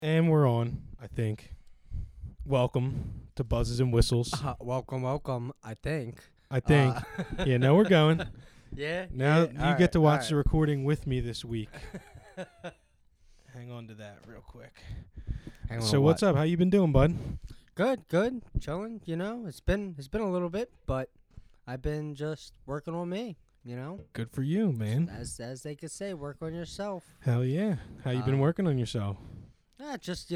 And we're on, I think. Welcome to Buzzes and Whistles. Welcome. I think. I think. Yeah, now we're going. Yeah. Now yeah, you get to watch the alright. recording with me this week. Hang on to that real quick. Hang on, So what's up? How you been doing, bud? Good. Chilling. You know, it's been a little bit, but I've been just working on me. You know, Good for you, man. as they could say, work on yourself. Hell yeah. How you been Um, working on yourself? Just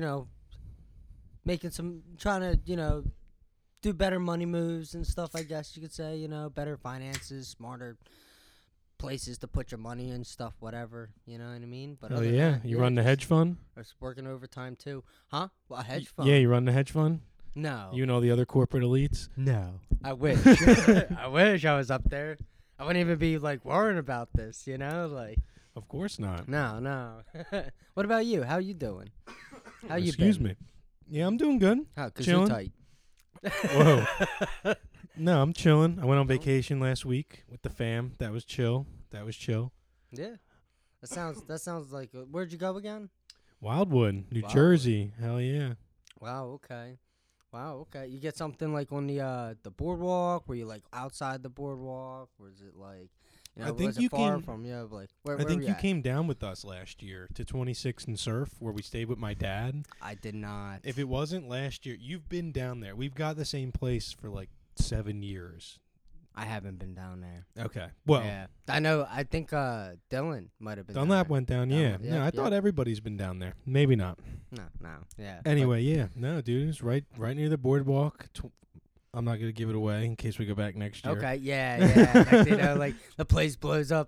trying to do better money moves and stuff. I guess you could say, better finances, smarter places to put your money and stuff, whatever. You know what I mean? But Hell other than yeah. that, You run the just- hedge fund? I was working overtime too. Huh? Well, a hedge fund? Yeah, you run the hedge fund? No. You and all the other corporate elites? No. I wish. I wish I was up there. I wouldn't even be worrying about this, Of course not. No. What about you? How you doing? How you Excuse been? me. Yeah, I'm doing good. How? Cause Chilling. you're tight. Whoa. No, I'm chilling. I went on vacation last week with the fam. That was chill. Yeah. That sounds like. Where'd you go again? Wildwood, New Wildwood. Jersey. Hell yeah. Wow. Okay. You get something on the boardwalk? Were you outside the boardwalk? Or is it I think was it you far came- from? Yeah, where I think were you at? came down with us last year to 26 and Surf, where we stayed with my dad. I did not. If it wasn't last year, you've been down there. We've got the same place for 7 years. I haven't been down there. Okay. Well, Yeah, I know. I think Dylan might have been. down Dunlap there. went down, Down yeah. there, No, yeah, I thought everybody's been down there. Maybe not. No, yeah. Anyway, yeah. No, dude, it's right near the boardwalk. I'm not going to give it away in case we go back next year. Okay, yeah. Next thing you know, the place blows up,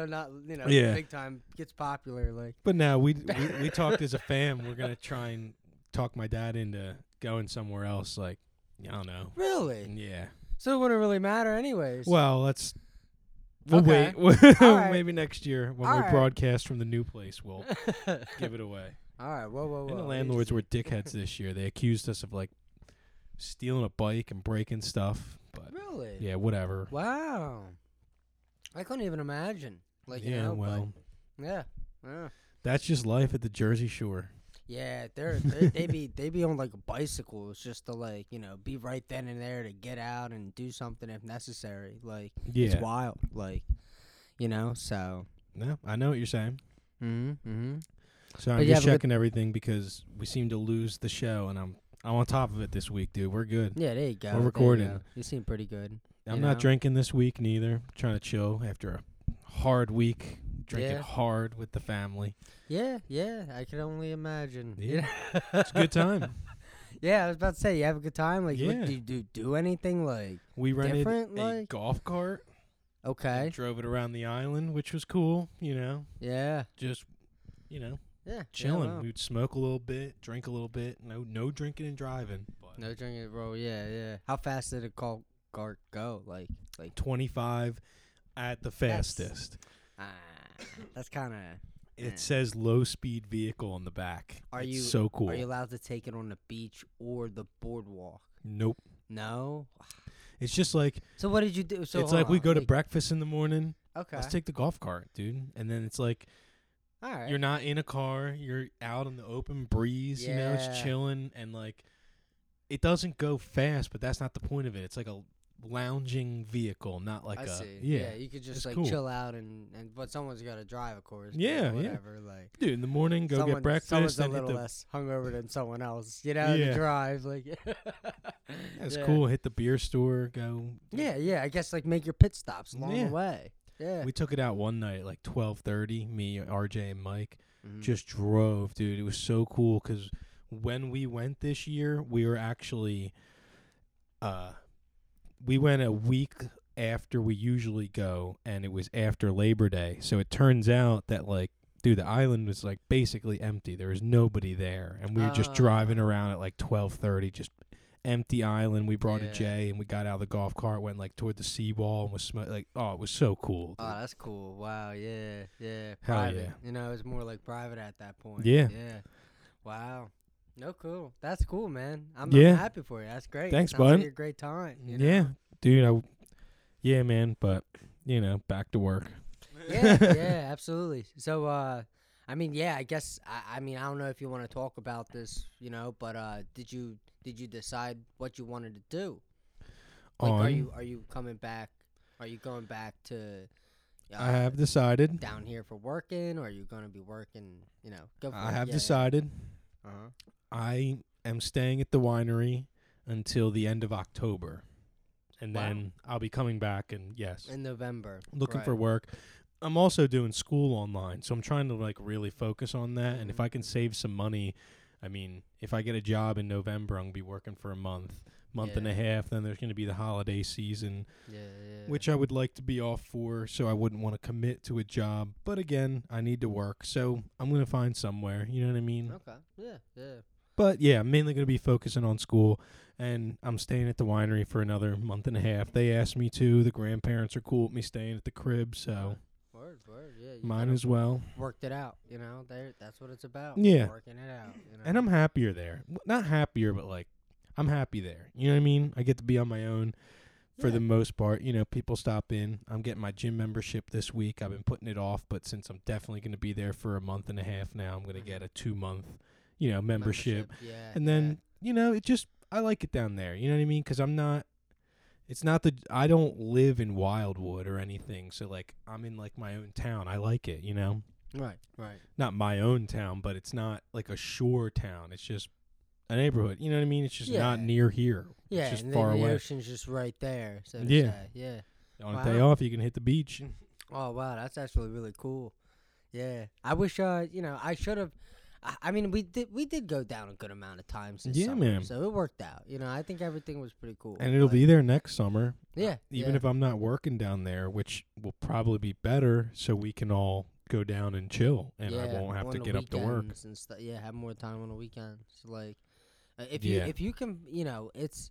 Yeah. big time, gets popular, But now we talked as a fam. We're going to try and talk my dad into going somewhere else. I don't know. Really? Yeah. So it wouldn't really matter, anyways. Well, we'll Okay. wait. All right. Maybe next year when All we right. broadcast from the new place, we'll give it away. All right. Whoa. And the landlords were dickheads this year. They accused us of stealing a bike and breaking stuff. But Really? yeah, whatever. Wow. I couldn't even imagine. Yeah, well, Yeah. that's just life at the Jersey Shore. Yeah, they be on a bicycle. It's just to be right then and there to get out and do something if necessary. Yeah. It's wild. So. No, I know what you're saying. Mm-hmm. So I'm But you just have a good- checking everything because we seem to lose the show, and I'm on top of it this week, dude. We're good. Yeah, there you go. We're there you recording. go. You seem pretty good. I'm You not know? drinking this week neither. Trying to chill after a hard week, drinking Yeah. hard with the family. Yeah, I can only imagine. Yeah. It's a good time. Yeah, I was about to say, you have a good time. Yeah. Do you do anything We rented Different, a golf cart. Okay. And drove it around the island, which was cool. Yeah. Just Yeah. chilling. Yeah, wow. We'd smoke a little bit, drink a little bit. No drinking and driving. But No drinking, bro. Yeah. How fast did a cart go? 25 at the fastest. That's kind of. It says low speed vehicle on the back. Are It's you- so cool? Are you allowed to take it on the beach or the boardwalk? Nope. No. It's just So what did you do? So it's hold like we on, go to breakfast in the morning. Okay. Let's take the golf cart, dude. And then it's All right. you're not in a car. You're out in the open breeze. Yeah. It's chilling and it doesn't go fast, but that's not the point of it. It's like a lounging vehicle, not like I a see. yeah. You could just it's cool. chill out but someone's got to drive, of course. but Yeah, yeah. whatever. Dude, in the morning, go get breakfast. Someone's a Then hit little the, less hungover than someone else, to Yeah. drive. that's Yeah. cool. Hit the beer store. Go. Yeah. I guess make your pit stops along Yeah. the way. Yeah. We took it out one night, 12:30. Me, RJ, and Mike Mhm. just drove, dude. It was so cool because when we went this year, we were actually, we went a week after we usually go, and it was after Labor Day. So it turns out that dude, the island was basically empty. There was nobody there, and we were just driving around at 12:30, just empty island. We brought a Yeah. J, and we got out of the golf cart, went toward the seawall, and was oh, it was so cool. Dude. Oh, that's cool. Wow. Yeah. Hell Private. yeah. It was more private at that point. Yeah. Yeah. Wow. No, cool. That's cool, man. I'm Yeah. happy for you. That's great. Thanks, Sounds like bud. a great time. you know? Yeah, dude. Yeah, man. But back to work. Yeah, absolutely. So, I mean, yeah, I guess I mean, I don't know if you want to talk about this, but did you decide what you wanted to do? Like, are you coming back? Are you going back to I have decided. down here for working, or are you going to be working, go for I it. have Yeah, decided. Yeah. Uh-huh. I am staying at the winery until the end of October. And Wow. then I'll be coming back and yes, In November. looking right. for work. I'm also doing school online, so I'm trying to like really focus on that. And if Mhm. I can save some money, I mean, if I get a job in November, I'm gonna be working for a month and a Yeah. half. Then there's gonna be the holiday season, Yeah, yeah. which I would like to be off for, so I wouldn't want to commit to a job. But again, I need to work, so I'm gonna find somewhere. You know what I mean? Okay. Yeah, yeah. But yeah, I'm mainly gonna be focusing on school, and I'm staying at the winery for another month and a half. They asked me to. The grandparents are cool with me staying at the crib, so Word, yeah. You mine kinda as well. worked it out, that's what it's about. Yeah. Working it out, And I'm happier there. Not happier, but like I'm happy there. You know what I mean? I get to be on my own for the most part. People stop in. I'm getting my gym membership this week. I've been putting it off, but since I'm definitely going to be there for a month and a half now, I'm going to get a 2-month, membership. Yeah. And then, it just I like it down there. You know what I mean? Cuz I don't live in Wildwood or anything. So like I'm in like my own town. I like it, Right. Not my own town, but it's not like a shore town. It's just a neighborhood. You know what I mean? It's just not Yeah. near here. Yeah, It's just and far then the away. ocean's just right there. So to Yeah. say. Yeah. On a Wow. day off, you can hit the beach. Oh wow, that's actually really cool. Yeah, I wish I should have. I mean, we did go down a good amount of times this Yeah, summer, man. so it worked out. I think everything was pretty cool. And it'll Like, be there next summer. Yeah, Even if I'm not working down there, which will probably be better, so we can all go down and chill, and I won't have on to the get up to work. weekends and stuff. Yeah, have more time on the weekends. Like, Yeah. if you can, it's.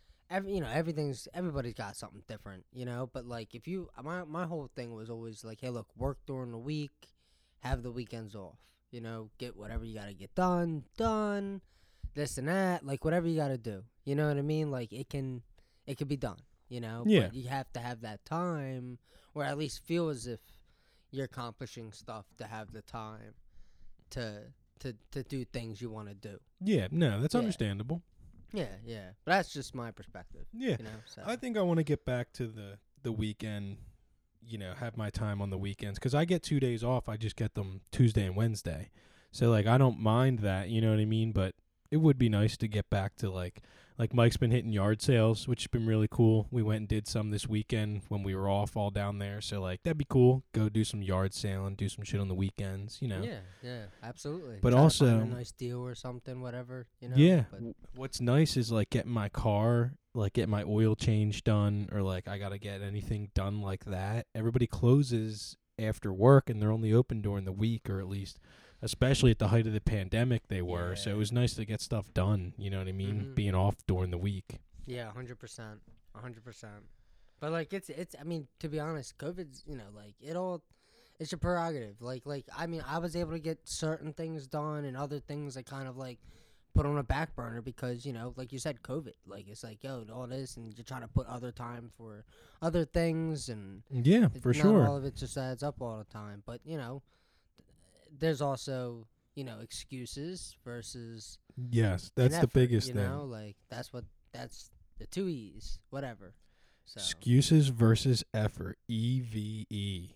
Everybody's got something different, But like, if you, my whole thing was always like, hey, look, work during the week, have the weekends off. Get whatever you gotta get done, this and that, like whatever you gotta do. You know what I mean? Like it can be done. Yeah. But you have to have that time, or at least feel as if you're accomplishing stuff to have the time to do things you want to do. Yeah, no, that's Yeah. understandable. Yeah. But that's just my perspective. Yeah. So. I think I want to get back to the weekend, have my time on the weekends. Because I get 2 days off. I just get them Tuesday and Wednesday. So, like, I don't mind that, you know what I mean? But it would be nice to get back to, like Mike's been hitting yard sales, which has been really cool. We went and did some this weekend when we were off all down there. So, like, that'd be cool. Go do some yard sailing, do some shit on the weekends, Yeah, absolutely. But Try to also- find a nice deal or something, whatever, Yeah. But What's nice is, like, getting my car, like, get my oil change done, or, like, I got to get anything done like that. Everybody closes after work, and they're only open during the week, or at least, especially at the height of the pandemic, they were. So Yeah. it was nice to get stuff done, you know what I mean? Mhm. Being off during the week. yeah, 100%. But like it's I mean, to be honest, COVID's, like it's your prerogative. Like I mean, I was able to get certain things done and other things I kind of like put on a back burner because, like you said, COVID. Like it's like, yo, all this, and you're trying to put other time for other things, and Yeah, for not sure. all of it just adds up all the time. But there's also excuses versus Yes, an that's the effort, biggest you thing. know, like that's the 2 E's, whatever. So Excuses versus effort. EVE.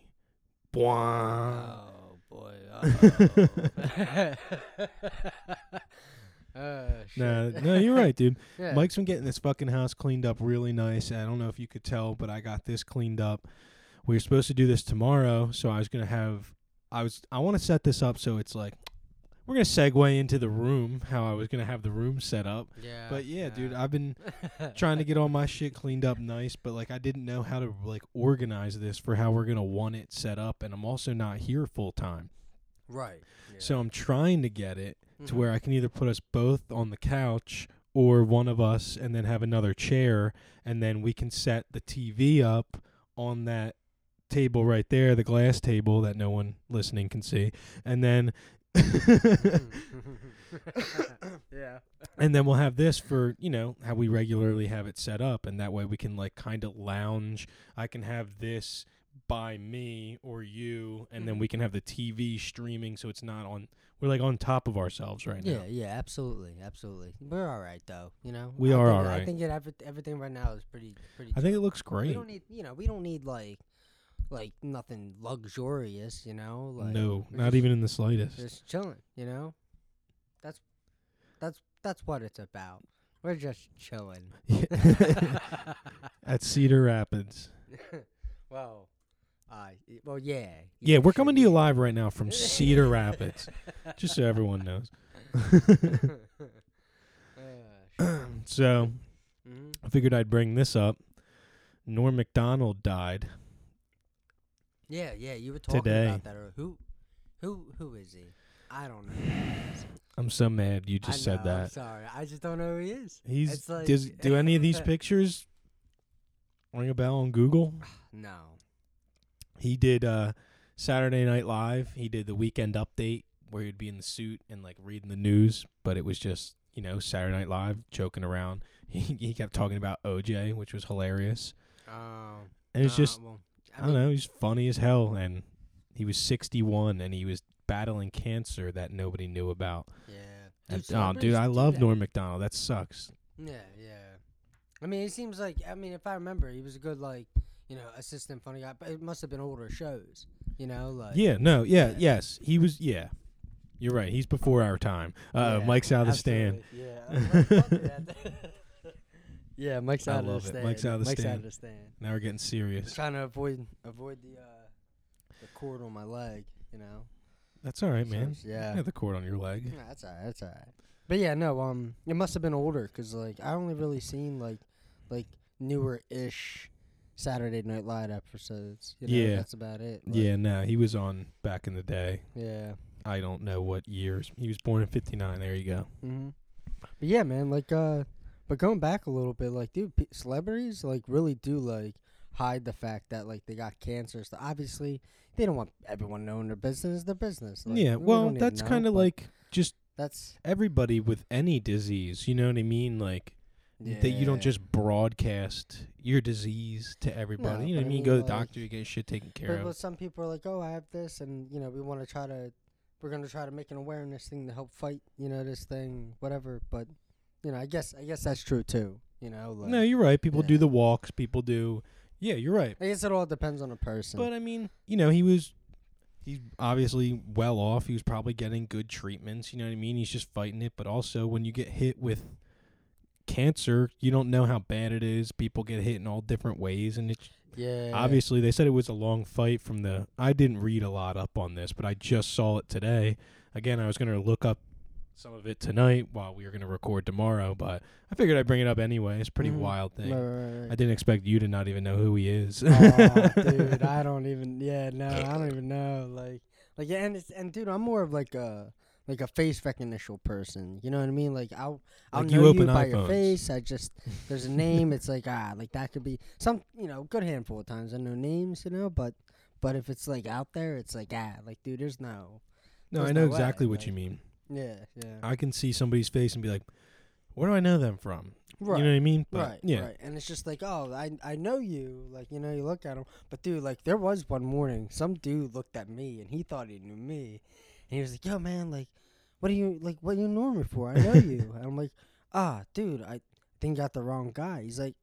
Bwah. oh boy. Shit. No, you're right, dude. Yeah. Mike's been getting this fucking house cleaned up really nice. I don't know if you could tell, but I got this cleaned up. We were supposed to do this tomorrow, so I want to set this up so it's like we're going to segue into the room, how I was going to have the room set up. Yeah. But yeah, dude, I've been trying to get all my shit cleaned up nice, but like I didn't know how to like organize this for how we're going to want it set up, and I'm also not here full time. Right. Yeah. So I'm trying to get it to Mhm. where I can either put us both on the couch or one of us and then have another chair, and then we can set the TV up on that table right there, the glass table that no one listening can see. And then yeah. and then we'll have this for, how we regularly have it set up, and that way we can like kind of lounge. I can have this by me or you, and then Mhm. we can have the TV streaming, so it's not on. We're like on top of ourselves right now. Yeah, absolutely. We're all right though, you know. We I are think, all I right. think everything right now is pretty. I think it chill. looks We great. don't need, we don't need like nothing luxurious, you know. Like No, we're not just- even in the slightest. just chilling, you know. That's what it's about. We're just chilling. At Cedar Rapids. well, yeah. Yeah, we're coming to you live. live right now from Cedar Rapids, just so everyone knows. So Mhm. I figured I'd bring this up. Norm Macdonald died. Yeah, you were talking Today. about that. Who is he? I don't know. Who he is. I'm so mad you just I said know, I'm that. sorry, I just don't know who he is. He's It's like- do any of these pictures ring a bell on Google? No. He did Saturday Night Live. He did the Weekend Update where he'd be in the suit and like reading the news, but it was just, Saturday Night Live joking around. He kept talking about OJ, which was hilarious. And it's just Well, I don't know, he's funny as hell, and he was 61 and he was battling cancer that nobody knew about. Yeah. And, celebrities I do love that. Norm Macdonald. That sucks. Yeah. I mean, it seems like, if I remember, he was a good, assistant funny guy, but it must have been older shows, like. Yeah, yes. He was, yeah. You're right. He's before our time. Yeah, Mike's out of the stand. absolutely. Yeah, Mike's I out of love the it. stand. Mike's out of the stand. Out of the stand. Now we're getting serious. Trying to avoid the cord on my leg, That's all right, So, man. yeah. You got the cord on your leg. Yeah, that's all right. But yeah, no, it must have been older, 'cause I only really seen like newer-ish Saturday Night Live episodes. Yeah. That's about it. Yeah, no, he was on back in the day. Yeah. I don't know what years. He was born in 59. There you go. Mhm. But yeah, man, but going back a little bit, dude, celebrities really do hide the fact that they got cancer. So obviously they don't want everyone knowing their business. Their business. Yeah, we well, don't need to that's know, kind of but like just that's everybody with any disease. You know what I mean? Like that you don't yeah. just broadcast your disease to everybody. No, You know what but I I mean? Go to mean, the doctor, you get shit taken care But of. some people are like, oh, I have this, and we want to try to. We're gonna try to make an awareness thing to help fight, this thing, whatever. But, I guess that's true too. No, you're right. People do yeah. the walks. People do. Yeah, you're right. I guess it all depends on the person. But I mean, he's obviously well off. He was probably getting good treatments. You know what I mean? He's just fighting it. But also, when you get hit with cancer, you don't know how bad it is. People get hit in all different ways, and it's yeah, obviously they said it was a long fight from the. I didn't read a lot up on this, but I just saw it today. Again, I was going to look up some of it tonight while we were going to record tomorrow, but I figured I'd bring it up anyway. It's a pretty Mhm. wild thing. Right. I didn't expect you to not even know who he is. Oh, dude, I don't even. Yeah, no, I don't even know. Yeah, and dude, I'm more of a face recognition person. You know what I mean? I'll Like know you open by your iPhones. face. There's a name. It's that could be some good handful of times. I know names, but if it's out there, it's dude, there's no. No, There's I know no way, exactly what you mean. Yeah. I can see somebody's face and be like, where do I know them from? Right. You know what I mean? But, Right, yeah. right. And it's just oh, I know you. You look at him. But, dude, there was one morning, some dude looked at me, and he thought he knew me. And he was like, yo, man, what are you knowing me for? I know you. And I'm like, dude, I think you got the wrong guy. He's like,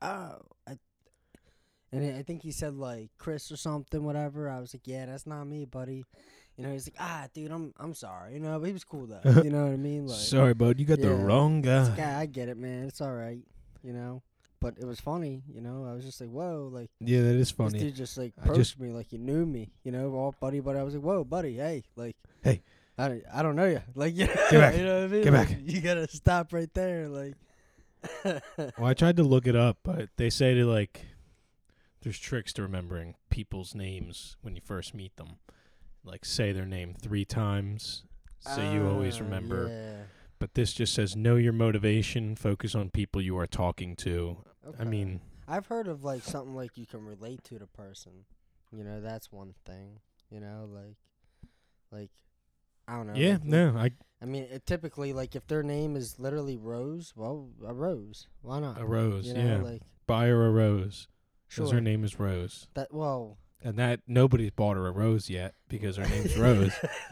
and I think he said, Chris or something, whatever. I was like, yeah, that's not me, buddy. He's like, dude, I'm sorry. But he was cool, though. You know what I mean? Sorry, bud. You got the yeah, wrong guy. It's yeah, I get it, man. It's all right, But it was funny, I was just like, whoa, Yeah, that is this funny. dude just I approached just- me like he knew me, all buddy. But I was like, whoa, buddy, hey, Hey. I don't know you, Get back. you know what I mean? Get back. You gotta stop right there, Well, I tried to look it up, but they say there's tricks to remembering people's names when you first meet them. Say their name 3 times so you always remember. Yeah. But this just says know your motivation, focus on people you are talking to. I Okay. mean, I've heard of something you can relate to the person. That's one thing. I don't know. yeah, no, I mean, it typically if their name is literally Rose, well, a rose. Why not? a rose, You know, yeah. Buy her a rose. sure. 'Cause her name is Rose. That well, And that nobody's bought her a rose yet because her name's Rose.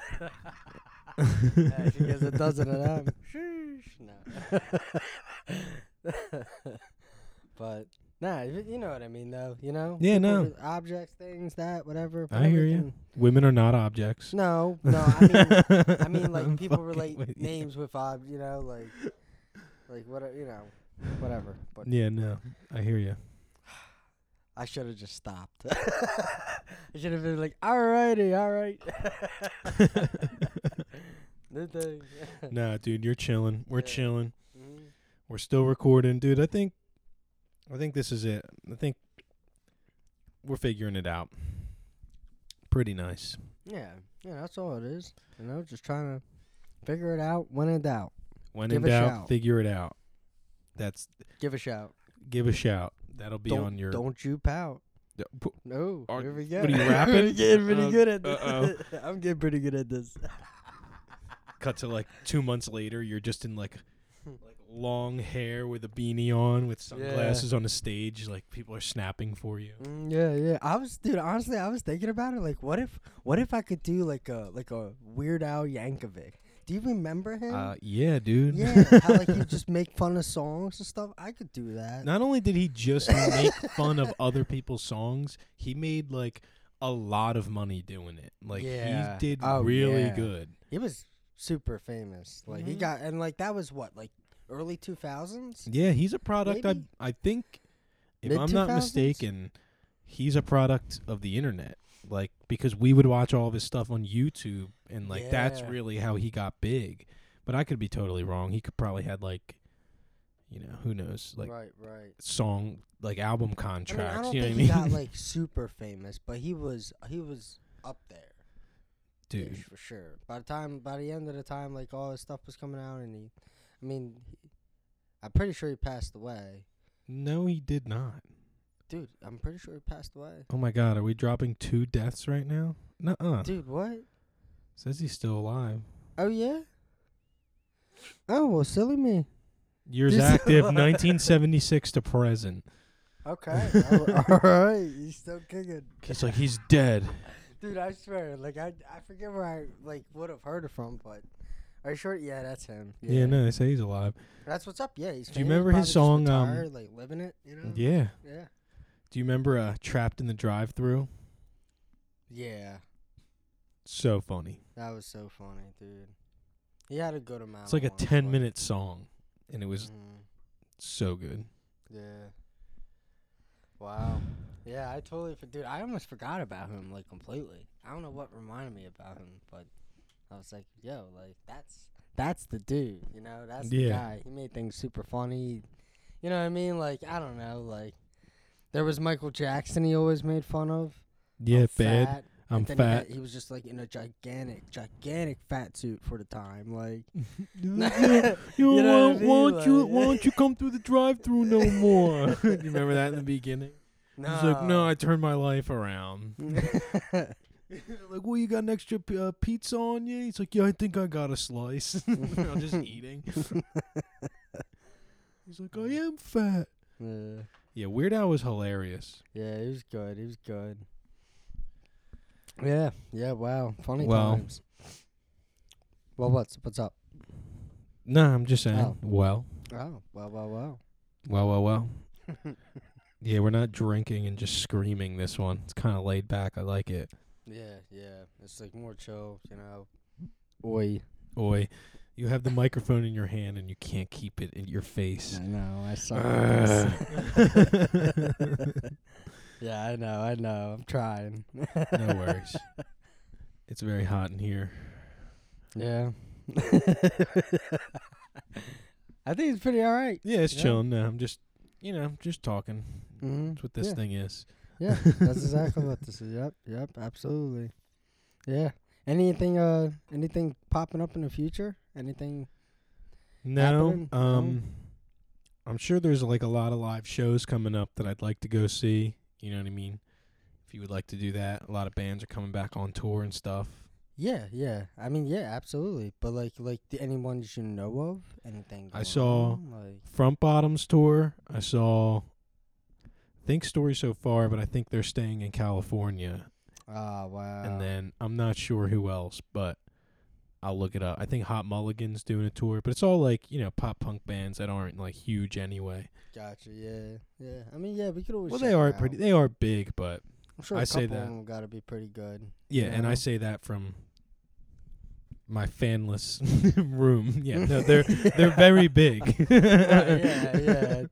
Yeah, because it doesn't at home. Sheesh. No. But nah, you know what I mean, though. You know. Yeah, People no. with objects, things, that, whatever. I hear you. everything. Women are not objects. No. I mean, like I'm people fucking relate with you. names with you know, like what, you know, whatever. But Yeah, no. I hear you. I should have just stopped. I should have been like, alrighty, all right. New thing. Nah, dude, you're chilling. We're Yeah. chilling. Mhm. We're still recording, dude. I think this is it. I think we're figuring it out. Pretty nice. Yeah, that's all it is. You know, just trying to figure it out when in doubt. When Give in a doubt, shout. figure it out. That's Give a shout. give a shout. That'll be on your. Don't you pout. D- No, Are- here we go. what are you rapping? I'm getting pretty good at this. Uh-oh. I'm getting pretty good at this. Cut to like 2 months later, you're just in like long hair with a beanie on, with sunglasses on the stage. Like people are snapping for you. Yeah. Honestly, I was thinking about it. Like, what if I could do like a Weird Al Yankovic? Do you remember him? Yeah, dude. Yeah, how like you just make fun of songs and stuff. I could do that. Not only did he just make fun of other people's songs, he made like a lot of money doing it. Like Yeah. he did Oh, really yeah. good. He was super famous. Like he Mhm. got, and like that was what, like early 2000s. Yeah, he's a product. Maybe? I think, if Mid- I'm not 2000s? mistaken, he's a product of the internet. Like because we would watch all of his stuff on YouTube, and like that's Yeah. really how he got big. But I could be totally wrong. He could probably had like, who knows, like right. song, like album I mean, contracts. I don't You know think what I he mean? got like super famous, but he was up there, Dude, for sure. By the end of the time, like all his stuff was coming out, and I'm pretty sure he passed away. no, he did not. Dude, I'm pretty sure he passed away. Oh my God, are we dropping 2 deaths right now? Nuh-uh. Dude, what? Says he's still alive. Oh yeah. Oh well, silly me. Years He's active, alive. 1976 to present. Okay. All right. He's still kicking. He's like, he's dead. Dude, I swear, like I forget where I like would have heard it from, but are you sure? Yeah, that's him. Yeah, no, they say he's alive. That's what's up. Yeah, he's. Do you famous, remember his probably just song, retired, like living it, you know? Yeah. Yeah. Do you remember Trapped in the Drive-Thru? Yeah, So funny. that was so funny, dude. He had a good amount. It's like a of ones, 10-minute song, and it was Mm, so good. yeah. Wow. Yeah, I totally. Dude, I almost forgot about him like completely. I don't know what reminded me about him, but I was like, yo, like that's the dude. You know, that's the Yeah. guy. He made things super funny. You know what I mean? Like I don't know, like. There was Michael Jackson he always made fun of. Yeah, I'm bad. fat. I'm And then fat. He was just like in a gigantic fat suit for the time. Like, You You know what I mean? why Like- don't you come through the drive-through no more? You remember that in the beginning? He's like, no, I turned my life around. Like, well, you got an extra pizza on you? He's like, yeah, I think I got a slice. I'm just eating. He's like, I am fat. Yeah, Weird Al was hilarious. Yeah, he was good. He was good. Yeah, wow. Funny Well- times. Well, what's up? No, I'm just saying. Oh. Well. Oh, wow. Well. Yeah, we're not drinking and just screaming this one. It's kind of laid back. I like it. Yeah. It's like more chill, you know. Oi. Oi, you have the microphone in your hand and you can't keep it in your face. I know. I suck at this. Yeah, I know. I'm trying. No worries. It's very hot in here. Yeah. I think it's pretty all right. Yeah, it's Yeah. chilling. No, I'm just, just talking. Mm-hmm. That's what this Yeah. thing is. Yeah, that's exactly what this is. Yep, absolutely. Yeah. Anything popping up in the future? Anything? No, Happening? No? I'm sure there's like a lot of live shows coming up that I'd like to go see. You know what I mean? If you would like to do that, a lot of bands are coming back on tour and stuff. Yeah. I mean, yeah, absolutely. But like any ones you know of? Anything? I going saw on? Like Front Bottoms tour. I saw think Story So Far, but I think they're staying in California. Oh, wow. And then I'm not sure who else, but I'll look it up. I think Hot Mulligan's doing a tour, but it's all like, pop punk bands that aren't like huge anyway. Gotcha. Yeah. Yeah. I mean, yeah, we could always. Well, check they are it out. they are big, but I'm sure I a say couple that. of them got to be pretty good. yeah, and I say that from my fanless room. Yeah, no, they're very big. yeah.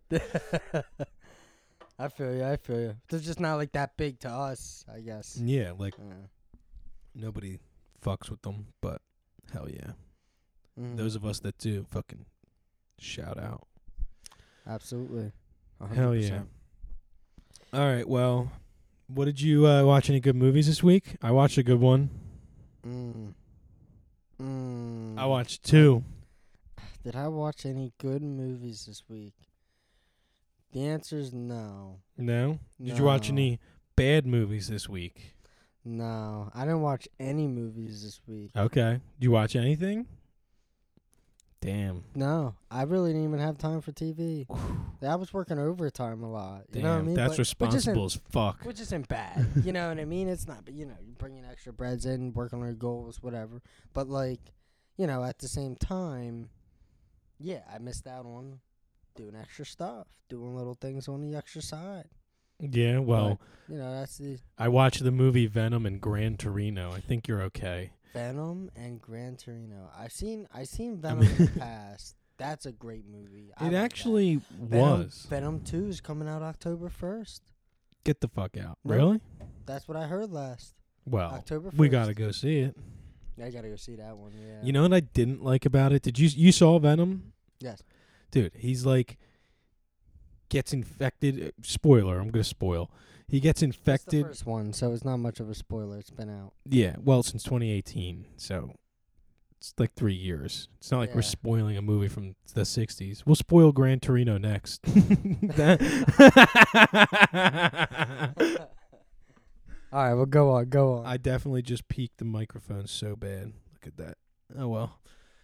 I feel you. They're just not like that big to us, I guess. Yeah, like nobody fucks with them, but hell yeah. Those of us that do, fucking shout out. Absolutely. 100%. Hell yeah. All right, well, what did you watch any good movies this week? I watched a good one. I watched 2. Did I watch any good movies this week? The answer is no. No? Did you watch any bad movies this week? No. I didn't watch any movies this week. Okay. Did you watch anything? Damn. No. I really didn't even have time for TV. I was working overtime a lot. You know what I mean? That's responsible as fuck. Which isn't bad. You know what I mean? It's not, but you're bringing extra breads in, working on your goals, whatever. But like, at the same time, yeah, I missed out on doing extra stuff, doing little things on the extra side. Yeah, well, but, that's the I watched the movie Venom and Gran Torino. I think you're okay. Venom and Gran Torino. I've seen Venom in the past. That's a great movie. It actually was. Venom 2 is coming out October 1st. Get the fuck out. Nope. Really? That's what I heard last. Well, October 1st. we got to go see it. I got to go see that one, yeah. You know what I didn't like about it? Did you saw Venom? Yes. Dude, he's like gets infected. Spoiler, I'm going to spoil. He gets infected. It's the first one, so it's not much of a spoiler. It's been out. Yeah, well, since 2018, so it's like 3 years. It's not like we're spoiling a movie from the 60s. We'll spoil Gran Torino next. All right, well, go on. I definitely just peaked the microphone so bad. Look at that. Oh, well.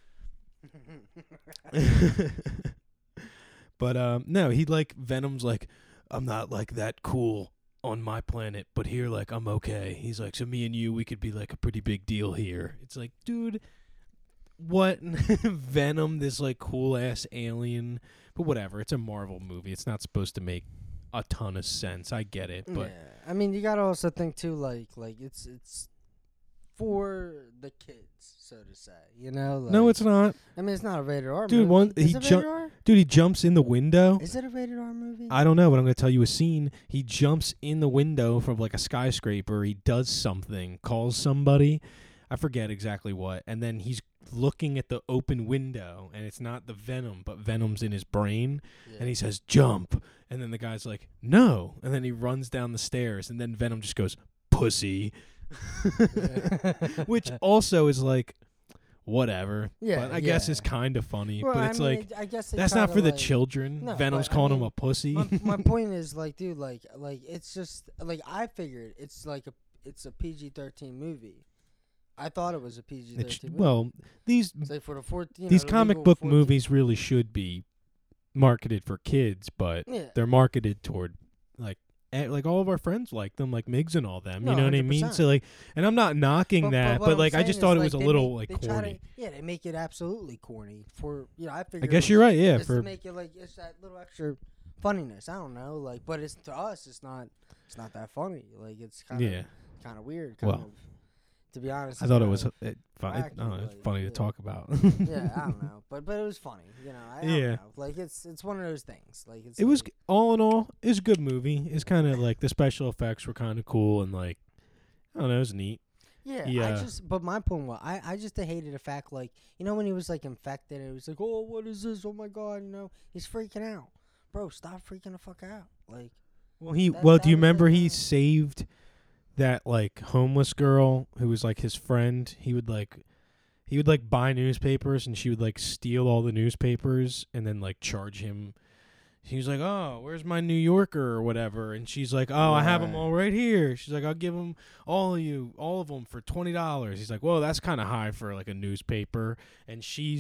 But, no, Venom's like, I'm not like that cool on my planet, but here, like, I'm okay. He's like, so me and you, we could be like a pretty big deal here. It's like, dude, what? Venom, this like cool ass alien, but whatever. It's a Marvel movie. It's not supposed to make a ton of sense. I get it, but I mean, you gotta also think too, like it's for the kids, so to say. No, it's not. I mean, it's not a rated R dude, movie. Is it rated R? Dude, he jumps in the window. Is it a rated R movie? I don't know, but I'm going to tell you a scene. He jumps in the window from like a skyscraper. He does something, calls somebody. I forget exactly what. And then he's looking at the open window, and it's not the Venom, but Venom's in his brain. Yeah. And he says, jump. And then the guy's like, no. And then he runs down the stairs, and then Venom just goes, pussy. Which also is like, whatever. Yeah, but I guess it's kind of funny. Well, but it's I guess that's not for the children. No, Venom's calling him a pussy. My point is, like, dude, like it's just like I figured it's a PG-13 movie. I thought it was a PG-13 movie. Well, these like for the these comic book movies really should be marketed for kids, but they're marketed toward like all of our friends like them, like Migs and all them. You know 100%. What I mean? So like, and I'm not knocking that, but like I just thought it was a little corny. They make it absolutely corny for I figured. I guess you're right. Yeah, for to make it like it's that little extra funniness. I don't know, like, but it's to us, it's not that funny. Like it's kind of weird. To be honest, I thought it was funny. It's funny to talk about. Yeah, I don't know, but it was funny. I don't know. Like it's one of those things. Like it was all in all, it was a good movie. It's kind of like the special effects were kind of cool and like I don't know, it was neat. Yeah. But my point was, I just hated the fact like when he was like infected, it was like, oh, what is this? Oh my god, he's freaking out, bro. Stop freaking the fuck out. Like, do you remember he saved that like homeless girl who was like his friend? He would buy newspapers and she would like steal all the newspapers and then like charge him. He was like, oh, where's my New Yorker or whatever? And she's like, oh, I have them all right here. She's like, I'll give them all of them for $20. He's like, whoa, that's kind of high for like a newspaper. And she's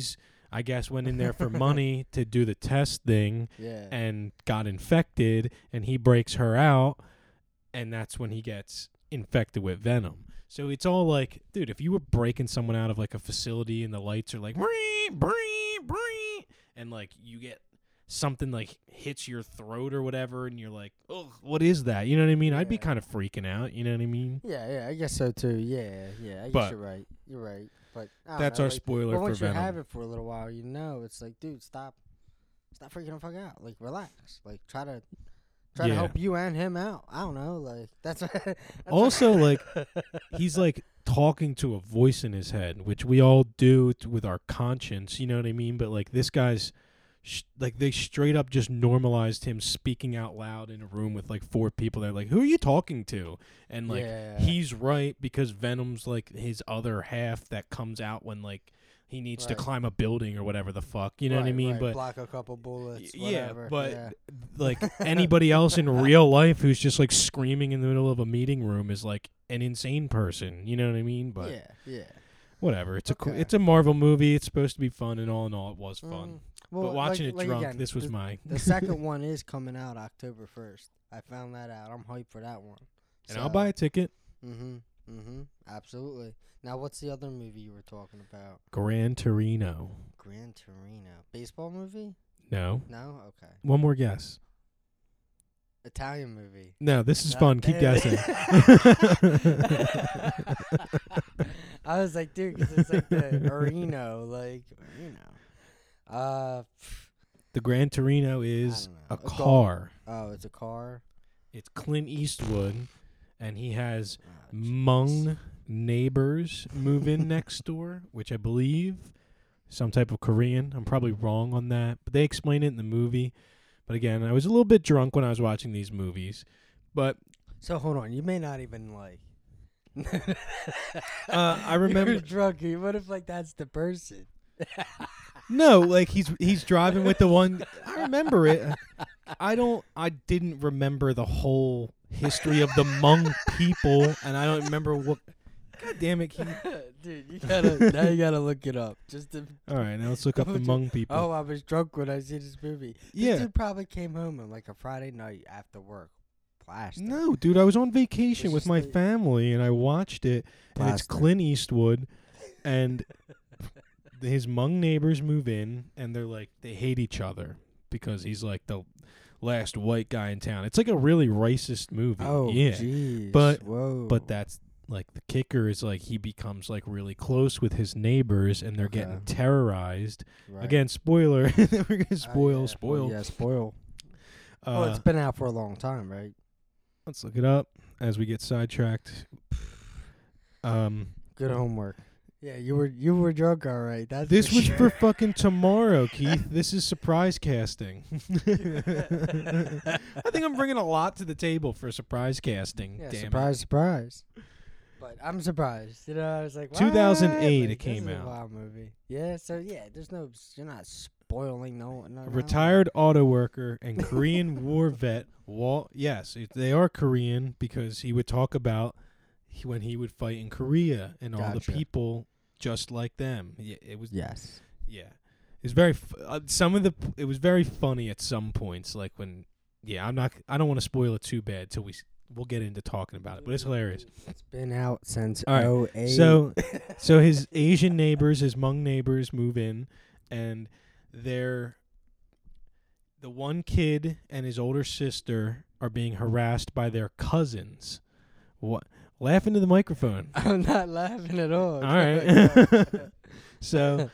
I guess went in there for money to do the test thing Yeah. and got infected, and he breaks her out, and that's when he gets infected with venom. So it's all like, dude, if you were breaking someone out of like a facility and the lights are like, bree, bree, bree, and like you get something like hits your throat or whatever, and you're like, oh, what is that? You know what I mean? I'd be Yeah. kind of freaking out. You know what I mean? Yeah, I guess so too. Yeah, I But guess you're right. You're right. But I don't That's know, our like, spoiler but for once you Venom. have it for a little while, you know, it's like, dude, stop freaking the fuck out. Like, relax. Like, try to Yeah. help you and him out. I don't know. Like, that's, that's Also, like, he's like talking to a voice in his head, which we all do with our conscience. You know what I mean? But like this guy's, like they straight up just normalized him speaking out loud in a room with like 4 people. They're like, "Who are you talking to?" And like Yeah. he's right because Venom's like his other half that comes out when like he needs to Right. climb a building or whatever the fuck. You know what I Right, mean? right. But block a couple bullets. yeah, Whatever. but yeah. like anybody else in real life who's just like screaming in the middle of a meeting room is like an insane person. You know what I mean? But yeah. whatever. It's Okay. it's a Marvel movie. It's supposed to be fun, and all in all, it was fun. Well, but watching like it drunk, again, this was my. the second one is coming out October 1st. I found that out. I'm hyped for that one. And I'll buy a ticket. Absolutely. Now, what's the other movie you were talking about? Gran Torino. Gran Torino. Baseball movie? No. No? Okay. One more guess. Italian movie. No, this is No? fun. Keep guessing. I was like, dude, 'cause it's like the Reno, like, The Gran Torino is I don't know. a A car. oh, it's a car. It's Clint Eastwood, and he has Oh, Hmong neighbors move in next door, which I believe some type of Korean. I'm probably wrong on that, but they explain it in the movie. But again, I was a little bit drunk when I was watching these movies. But So hold on, you may not even like. I remember. You're drunk. What if like that's the person? No, like he's driving with the one. I remember it. I didn't remember the whole history of the Hmong people, and I don't remember what. God damn it, Keith. Dude, you gotta look it up. Just to. All right, now let's look up the Hmong people. Oh, I was drunk when I see this movie. Yeah. This dude probably came home on like a Friday night after work. Plastic. No, dude, I was on vacation It's with just my like- family, and I watched it, and it's Plastic. Clint Eastwood, and his Hmong neighbors move in, and they're like, they hate each other because he's like the last white guy in town. It's like a really racist movie. Oh, yeah. jeez. But- Whoa. But that's like the kicker is like he becomes like really close with his neighbors, and they're getting Okay. terrorized. Right. Again, spoiler. We're gonna Oh, spoil. yeah. Spoil. Oh, yeah, spoil. Well, it's been out for a long time, right? Let's look it up as we get sidetracked. Good homework. Yeah, you were drunk, all right. That's This for was sure. for fucking tomorrow, Keith. This is surprise casting. I think I'm bringing a lot to the table for surprise casting. Yeah, Damn surprise, surprise. But I'm surprised. You know, I was like, 2008 what? it came this is a out. wild movie. Yeah, so yeah, you're not spoiling no. A retired auto worker and Korean war vet. They are Korean because he would talk about when he would fight in Korea and all the Gotcha. people just like them. Yeah, it was. Yes. Yeah, it was very. It was very funny at some points. Like when. Yeah, I don't want to spoil it too bad till we'll get into talking about it. But it's hilarious. It's been out since All right, 08. So his Asian neighbors, his Hmong neighbors, move in, and the one kid and his older sister are being harassed by their cousins. What? Laugh into the microphone. I'm not laughing at all. All right. So,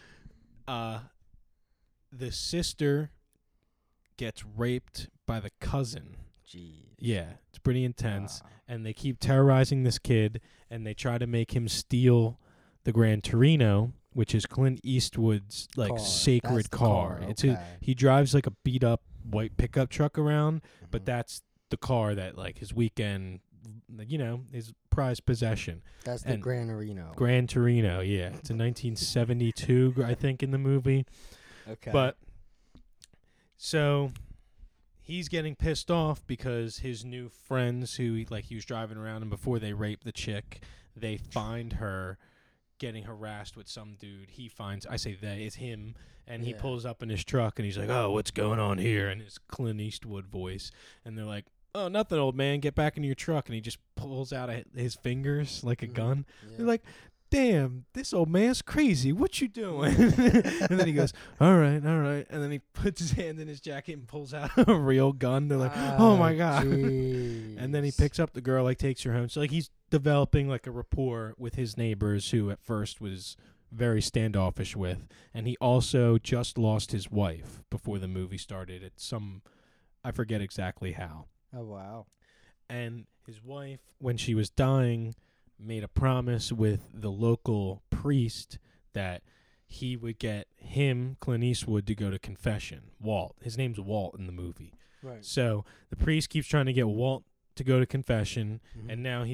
the sister gets raped by the cousin. Jeez. Yeah, it's pretty intense. Wow. And they keep terrorizing this kid, and they try to make him steal the Gran Torino, which is Clint Eastwood's like Car. sacred That's the car. car, It's okay. he drives like a beat up white pickup truck around, but Mhm. that's the car that like his weekend, his prized possession. That's the and Gran Torino. Gran Torino, yeah, it's a 1972, I think, in the movie. Okay. But so he's getting pissed off because his new friends who he was driving around, and before they rape the chick, they find her getting harassed with some dude. He finds, I say they, it's him, and he Yeah. pulls up in his truck, and he's like, "Oh, what's going on here?" in his Clint Eastwood voice, and they're like, "Oh, nothing, old man. Get back in your truck." And he just pulls out his fingers like a Mhm. gun. Yeah. They're like, "Damn, this old man's crazy. What you doing?" And then he goes, all right. And then he puts his hand in his jacket and pulls out a real gun. They're like, "Oh my God." And then he jeez. picks up the girl, like takes her home. So like he's developing like a rapport with his neighbors, who at first was very standoffish with. And he also just lost his wife before the movie started. At I forget exactly how. Oh wow. And his wife, when she was dying, made a promise with the local priest that he would get him, Clint Eastwood, to go to confession. Walt. His name's Walt in the movie. Right. So the priest keeps trying to get Walt to go to confession, Mhm. and now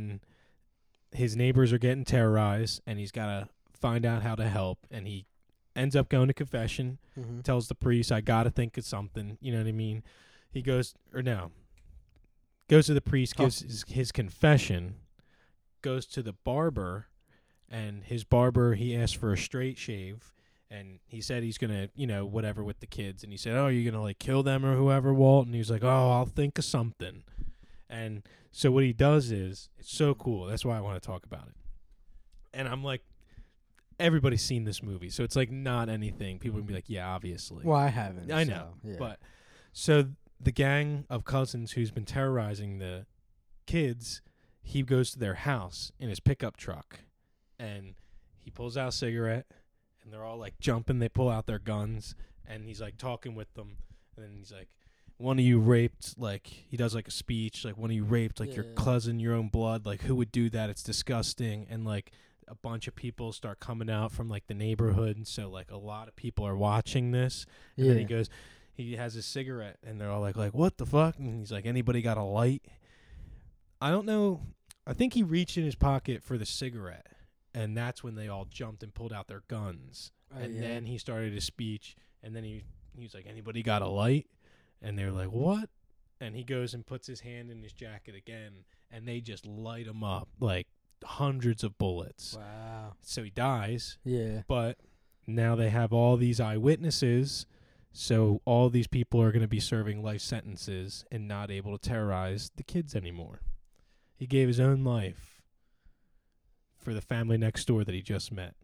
his neighbors are getting terrorized, and he's got to find out how to help, and he ends up going to confession, Mhm. tells the priest, "I got to think of something," you know what I mean? He goes to the priest, gives his confession, goes to the barber, and his barber, he asked for a straight shave, and he said he's going to, whatever with the kids, and he said, "Oh, you're going to like kill them or whoever, Walt?" And he was like, "Oh, I'll think of something." And so what he does is, it's so cool. That's why I want to talk about it. And I'm like, everybody's seen this movie, so it's like not anything. People can be like, "Yeah, obviously." Well, I haven't. I know, so, yeah. but so the gang of cousins who's been terrorizing the kids, he goes to their house in his pickup truck, and he pulls out a cigarette, and they're all like jumping. They pull out their guns, and he's like talking with them, and then he's like, "One of you raped," like he does like a speech, like, "One of you raped like your Yeah. cousin, your own blood. Like, who would do that? It's disgusting." And like a bunch of people start coming out from like the neighborhood, and so like a lot of people are watching this. And then he goes, he has his cigarette, and they're all like, "What the fuck?" And he's like, "Anybody got a light?" I don't know. I think he reached in his pocket for the cigarette, and that's when they all jumped and pulled out their guns. Oh, And yeah. then he started his speech, and then he was like, "Anybody got a light?" And they're like, "What?" And he goes and puts his hand in his jacket again, and they just light him up like hundreds of bullets. Wow. So he dies, Yeah. but now they have all these eyewitnesses, so all these people are going to be serving life sentences and not able to terrorize the kids anymore. He gave his own life for the family next door that he just met.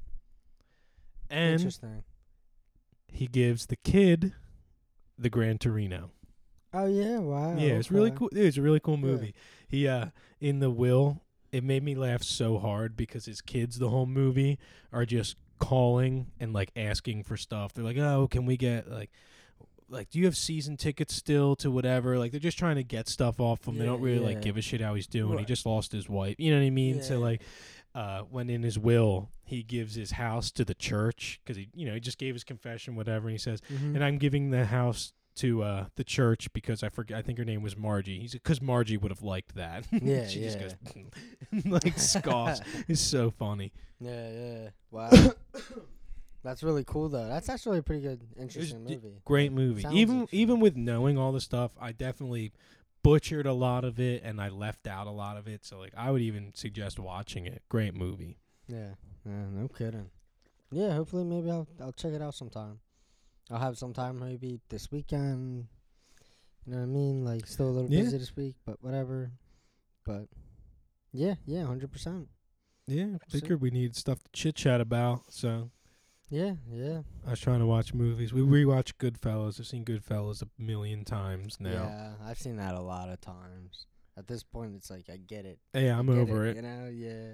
And Interesting. he gives the kid the Gran Torino. Oh yeah. Wow. Yeah, it's really okay. cool. It's a really cool Yeah. movie. He in the will, it made me laugh so hard because his kids the whole movie are just calling and like asking for stuff. They're like, "Oh, can we get like do you have season tickets still to whatever?" Like they're just trying to get stuff off him. They Yeah, don't really like yeah. give a shit how he's doing. He Right. just lost his wife. You know what I mean? So Yeah. like when in his will, he gives his house to the church because he just gave his confession, whatever, and he says, Mhm. "And I'm giving the house to the church because I think her name was Margie." He's because Margie would have liked that. Yeah, She just yeah. goes like scoffs. It's so funny. Yeah. Yeah. Wow. That's really cool though. That's actually a pretty good, interesting movie. Great movie. Sounds Even interesting. with knowing all the stuff, I definitely butchered a lot of it and I left out a lot of it. So like I would even suggest watching it. Great movie. Yeah. Yeah. No kidding. Yeah. Hopefully, maybe I'll check it out sometime. I'll have some time maybe this weekend. You know what I mean? Like still a little Yeah. busy this week, but whatever. But yeah. 100%. Yeah, figured we needed stuff to chit chat about. So Yeah. I was trying to watch movies. We rewatched Goodfellas. I've seen Goodfellas a million times now. Yeah. I've seen that a lot of times. At this point, it's like I get it. Yeah, I'm I get over it. You know?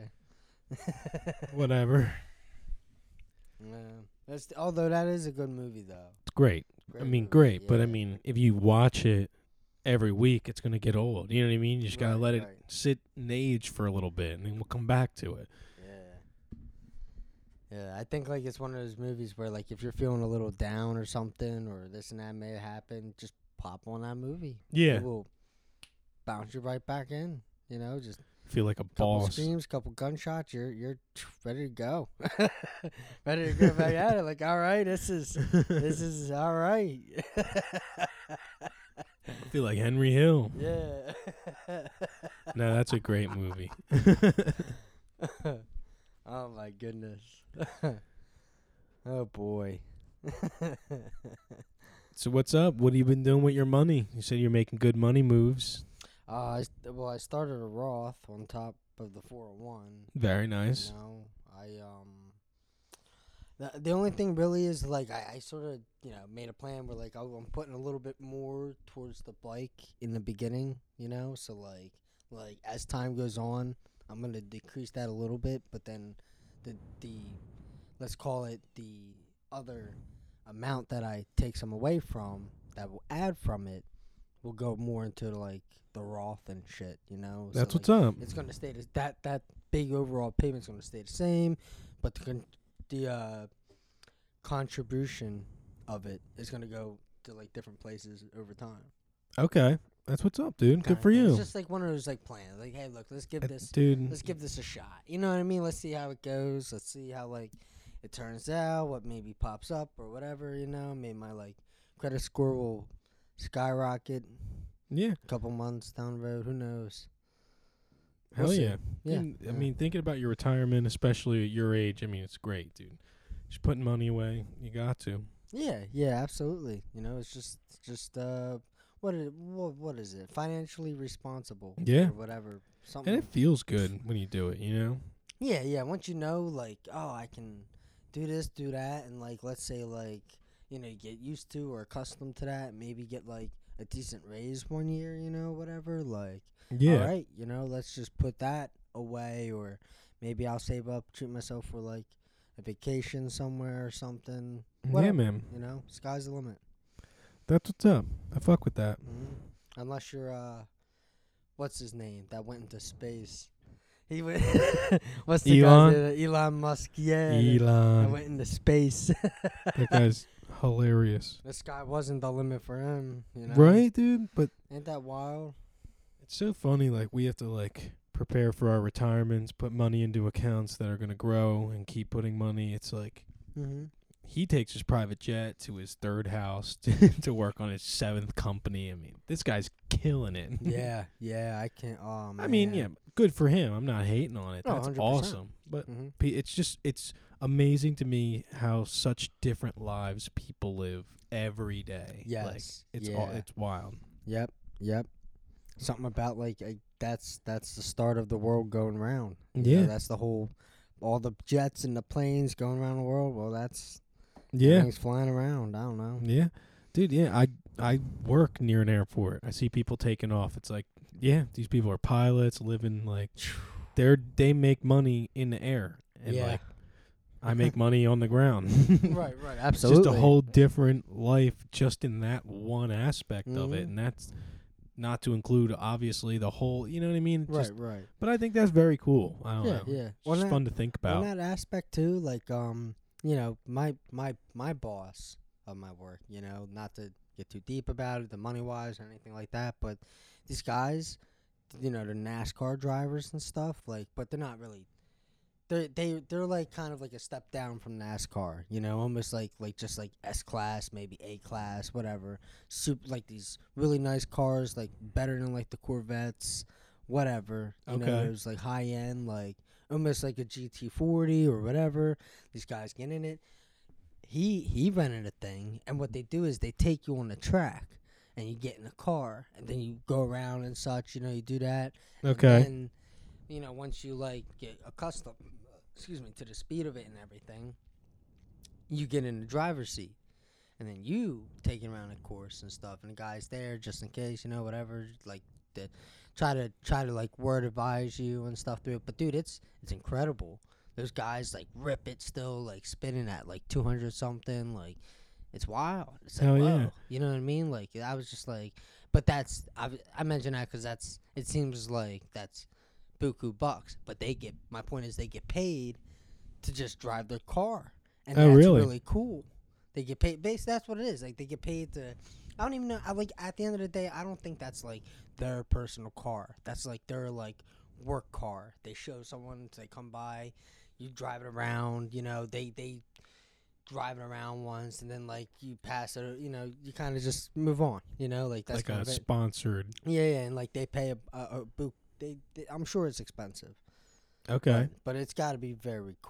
Yeah. Whatever. Yeah. Although that is a good movie though. It's great. Great I mean, movie, great. But I yeah. mean, if you watch it every week, it's going to get old. You know what I mean? You just got to Right, let it right. sit and age for a little bit, and then we'll come back to it. Yeah, I think like it's one of those movies where like if you're feeling a little down or something or this and that may happen, just pop on that movie. Yeah. It will bounce you right back in. You know, just Feel like a couple boss. screams, couple gunshots, you're ready to go. Ready to go back at it. Like, all right, this is all right. I feel like Henry Hill. Yeah. No, that's a great movie. Oh my goodness. Oh boy. So what's up? What have you been doing with your money? You said you're making good money moves. I started a Roth on top of the 401. Very nice. You know, the only thing really is like I sort of made a plan where like I'm putting a little bit more towards the bike in the beginning. So like as time goes on, I'm gonna decrease that a little bit, but then the let's call it the other amount that I take some away from that will add from it will go more into like the Roth and shit. That's so, what's like, up. it's gonna stay that big overall payment's gonna stay the same, but the contribution of it is gonna go to like different places over time. Okay. That's what's up, dude. Good for you. It's just like one of those like plans. Like, hey, look, let's give this a shot. You know what I mean? Let's see how it goes. Let's see how like it turns out. What maybe pops up or whatever. Maybe my like credit score will skyrocket. Yeah. A couple months down the road. Who knows? Hell We'll see. yeah. Yeah. I mean, thinking about your retirement, especially at your age, I mean, it's great, dude. Just putting money away. You got to. Yeah, absolutely. It's just what is it? Financially responsible. Yeah. Or whatever. Something. And it feels good when you do it, Yeah. Once you know, like, oh, I can do this, do that, and like, let's say, like, you get used to or accustomed to that, maybe get like a decent raise one year, whatever. Like, Yeah. all right, let's just put that away, or maybe I'll save up, treat myself for like a vacation somewhere or something. Whatever, Yeah, man. Sky's the limit. That's what's up. I fuck with that. Unless you're what's his name that went into space? He went. What's the Elon? guy? Elon Musk. Yeah. Elon. That went into space. That guy's hilarious. The sky wasn't the limit for him. Right, dude? But Ain't that wild? it's so funny. Like, we have to, like, prepare for our retirements, put money into accounts that are going to grow and keep putting money. It's like he takes his private jet to his third house to work on his 7th company. I mean, this guy's killing it. Yeah. I can't. Oh man. I mean, yeah, good for him. I'm not hating on it. Oh, That's 100%. awesome. But it's amazing to me how such different lives people live every day. Yes. Like, it's Yeah. it's wild. Yep. Something about like that's the start of the world going round. Yeah. That's the whole. All the jets and the planes going around the world. Well, that's. Yeah. Everything's flying around. I don't know. Yeah. Dude, yeah, I work near an airport. I see people taking off. It's like, yeah, these people are pilots living like they make money in the air. And like I make money on the ground. Right, absolutely. It's just a whole different life just in that one aspect of it. And that's not to include obviously the whole, you know what I mean? Just, right. But I think that's very cool. I don't know. Yeah. It's just fun to think about. On that aspect too, like my boss of my work, not to get too deep about it, the money wise or anything like that, but these guys, the NASCAR drivers and stuff, like, but they're not really. They're like kind of like a step down from NASCAR, almost like just like S class, maybe A class, whatever. Super like these really nice cars, like better than like the Corvettes, whatever. You know, it was like high end, like almost like a GT40 or whatever. These guys get in it. He rented a thing, and what they do is they take you on the track, and you get in a car, and then you go around and such. You do that. Okay. And then, once you like get accustomed, to the speed of it and everything, you get in the driver's seat, and then you take it around the course and stuff, and the guy's there just in case, whatever, like try to like word advise you and stuff through it. But dude, it's incredible. Those guys like rip it still, like spinning at like 200 something, like it's wild. It's like, hell whoa. yeah. You know what I mean? Like I was just like, but I mention that because it seems like that's buku bucks, but my point is they get paid to just drive their car, and that's really cool. They get paid. That's what it is. Like they get paid to. I don't even know. At the end of the day, I don't think that's like their personal car. That's like their like work car. They show someone, they come by, you drive it around. They drive it around once, and then like you pass it. You kind of just move on. Like that's like kind a of it. sponsored. Yeah, and like they pay a book. I'm sure it's expensive. Okay. But it's got to be very cool.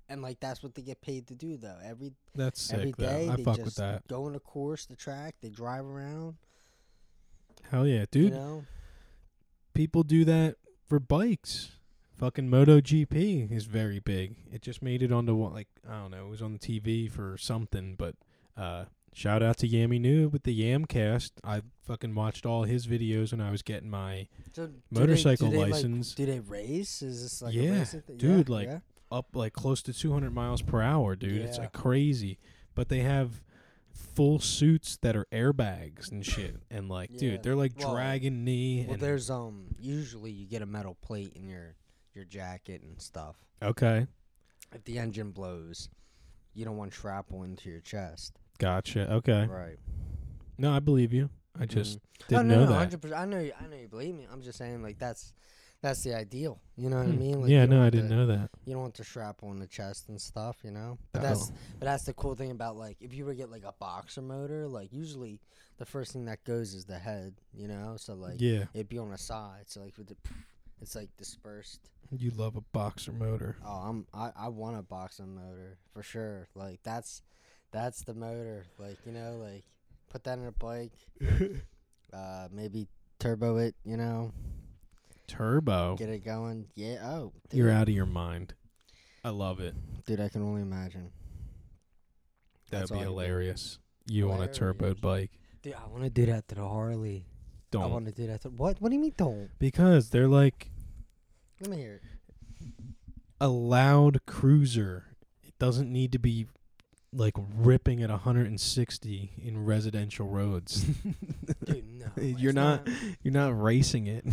and like that's what they get paid to do though. That's Every sick, though. day I they fuck just with that. go on a course, the track, they drive around. Hell yeah, You dude. know, People do that for bikes. Fucking MotoGP is very big. It just made it onto like I don't know, it was on the TV for something, but shout out to Yammy Noob with the Yamcast. I fucking watched all his videos when I was getting my so motorcycle do they, license. Like, do they race? Is this like Yeah, a racing thing? dude, Yeah, like yeah. up like close to 200 miles per hour, dude. It's Yeah. like crazy. But they have full suits that are airbags and shit. And like, Yeah. dude, they're like Well- dragging knee. Well, and there's usually you get a metal plate in your jacket and stuff. okay, If the engine blows, you don't want shrapnel into your chest. gotcha. Okay, Right. no, I believe you. I just Oh, didn't no, know no, that. 100%. I know you believe me. I'm just saying like that's the ideal. You know what I Hmm. mean? Like, Yeah, you don't no, I want didn't know that. You don't want the shrapnel in the chest and stuff, you know. But Oh. that's the cool thing about like if you were to get like a boxer motor, like usually the first thing that goes is the head, you know. So like Yeah, it'd be on the side, so like with it's like dispersed. you love a boxer motor. Oh, I want a boxer motor for sure. Like that's the motor. Like you know, like put that in a bike. Maybe turbo it, you know, Turbo. get it going. Yeah. Oh, dude. You're out of your mind. I love it. Dude, I can only imagine. That'd That's be all I can do. hilarious. You on a turboed bike. Dude, I want to do that to the Harley. I Don't. want to do that to what? What do you mean don't? Because they're like Let me hear it. a loud cruiser. It doesn't need to be like ripping at 160 in residential roads. Dude, no. You're it's not racing it.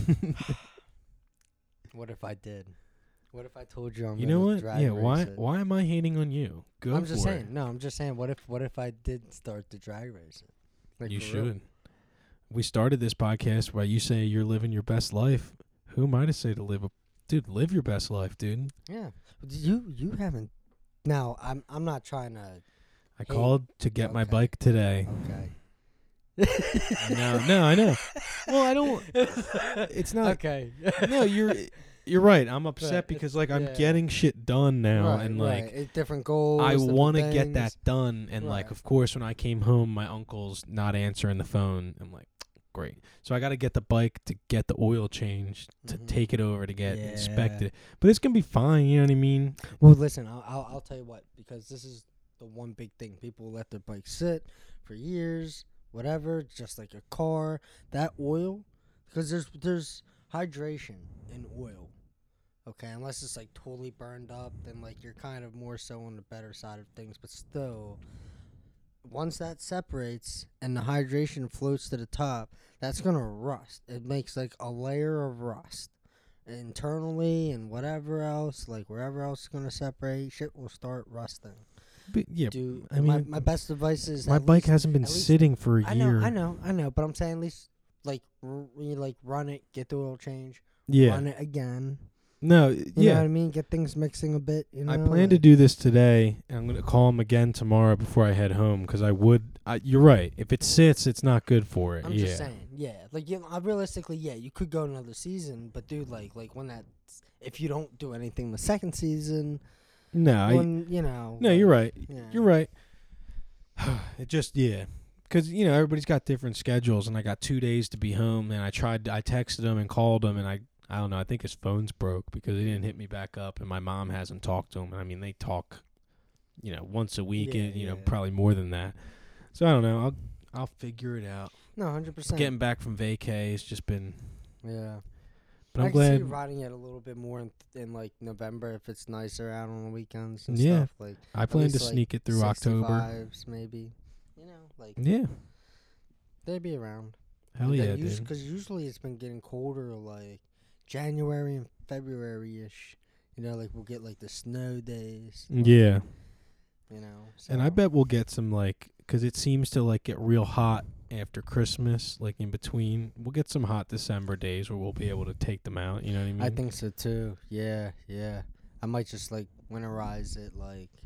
What if I did? What if I told you I'm You know gonna what? drag Yeah, race it? why am I hating on you? Go I'm for just saying. it. No, I'm just saying. What if I did start the drag racing? Like, You for real. should. We started this podcast by you say you're living your best life. Who am I to say to live your best life, dude? Yeah. You haven't. Now I'm not trying to. I called to get my Okay. bike today. Okay. No, I know. Well, I don't. It's not. Okay. No, you're right. I'm upset Right, because like I'm yeah. getting shit done now, Right, and right. like It's different goals. I different want to get things. that done. And like, Right. of course, when I came home, my uncle's not answering the phone. I'm like, great. So I got to get the bike to get the oil changed, to Mhm. take it over to get Yeah. inspected. But it's gonna be fine. You know what I mean? Well, listen, I'll tell you what, because this is the one big thing. People let their bikes sit for years, whatever, just like a car. That oil, because there's hydration in oil. Okay, unless it's like totally burned up, then like you're kind of more so on the better side of things. But still, once that separates and the hydration floats to the top, that's gonna rust. It makes like a layer of rust internally and whatever else, like wherever else is gonna separate, shit will start rusting. But yeah, Dude, I my, mean, my best advice is my at bike least- hasn't been at least- sitting for a I year. know, but I'm saying at least like you like run it, get the oil change, Yeah. run it again. No. You know Yeah. what I mean? Get things mixing a bit. You know. I plan to do this today, and I'm gonna call him again tomorrow before I head home because you're right. If it sits, it's not good for it. I'm yeah. just saying, yeah. Like, realistically, yeah, you could go another season, but dude, like when that, if you don't do anything the second season, No. when you know. No, like, you're right. Yeah. You're right. It just because everybody's got different schedules, and I got 2 days to be home, and I texted him and called him, and I don't know. I think his phone's broke because he didn't hit me back up, and my mom hasn't talked to him. And I mean, they talk, once a week, Yeah, and yeah. probably more than that. So I don't know. I'll figure it out. No, 100%. Getting back from vacay, it's just been. Yeah. But I I'm can see you glad. riding it a little bit more in like November if it's nicer out on the weekends and Yeah. stuff. Like I plan to least, like, sneak it through October. 65s maybe. You know, like Yeah. they'd be around. Hell yeah, dude. Because usually it's been getting colder, like January and February ish. You know, like we'll get like the snow days. like, Yeah. You know. And I so- bet we'll get some because it seems to get real hot after Christmas, in between. We'll get some hot December days where we'll be able to take them out. You know what I mean? I think so too. Yeah, yeah. I might just winterize it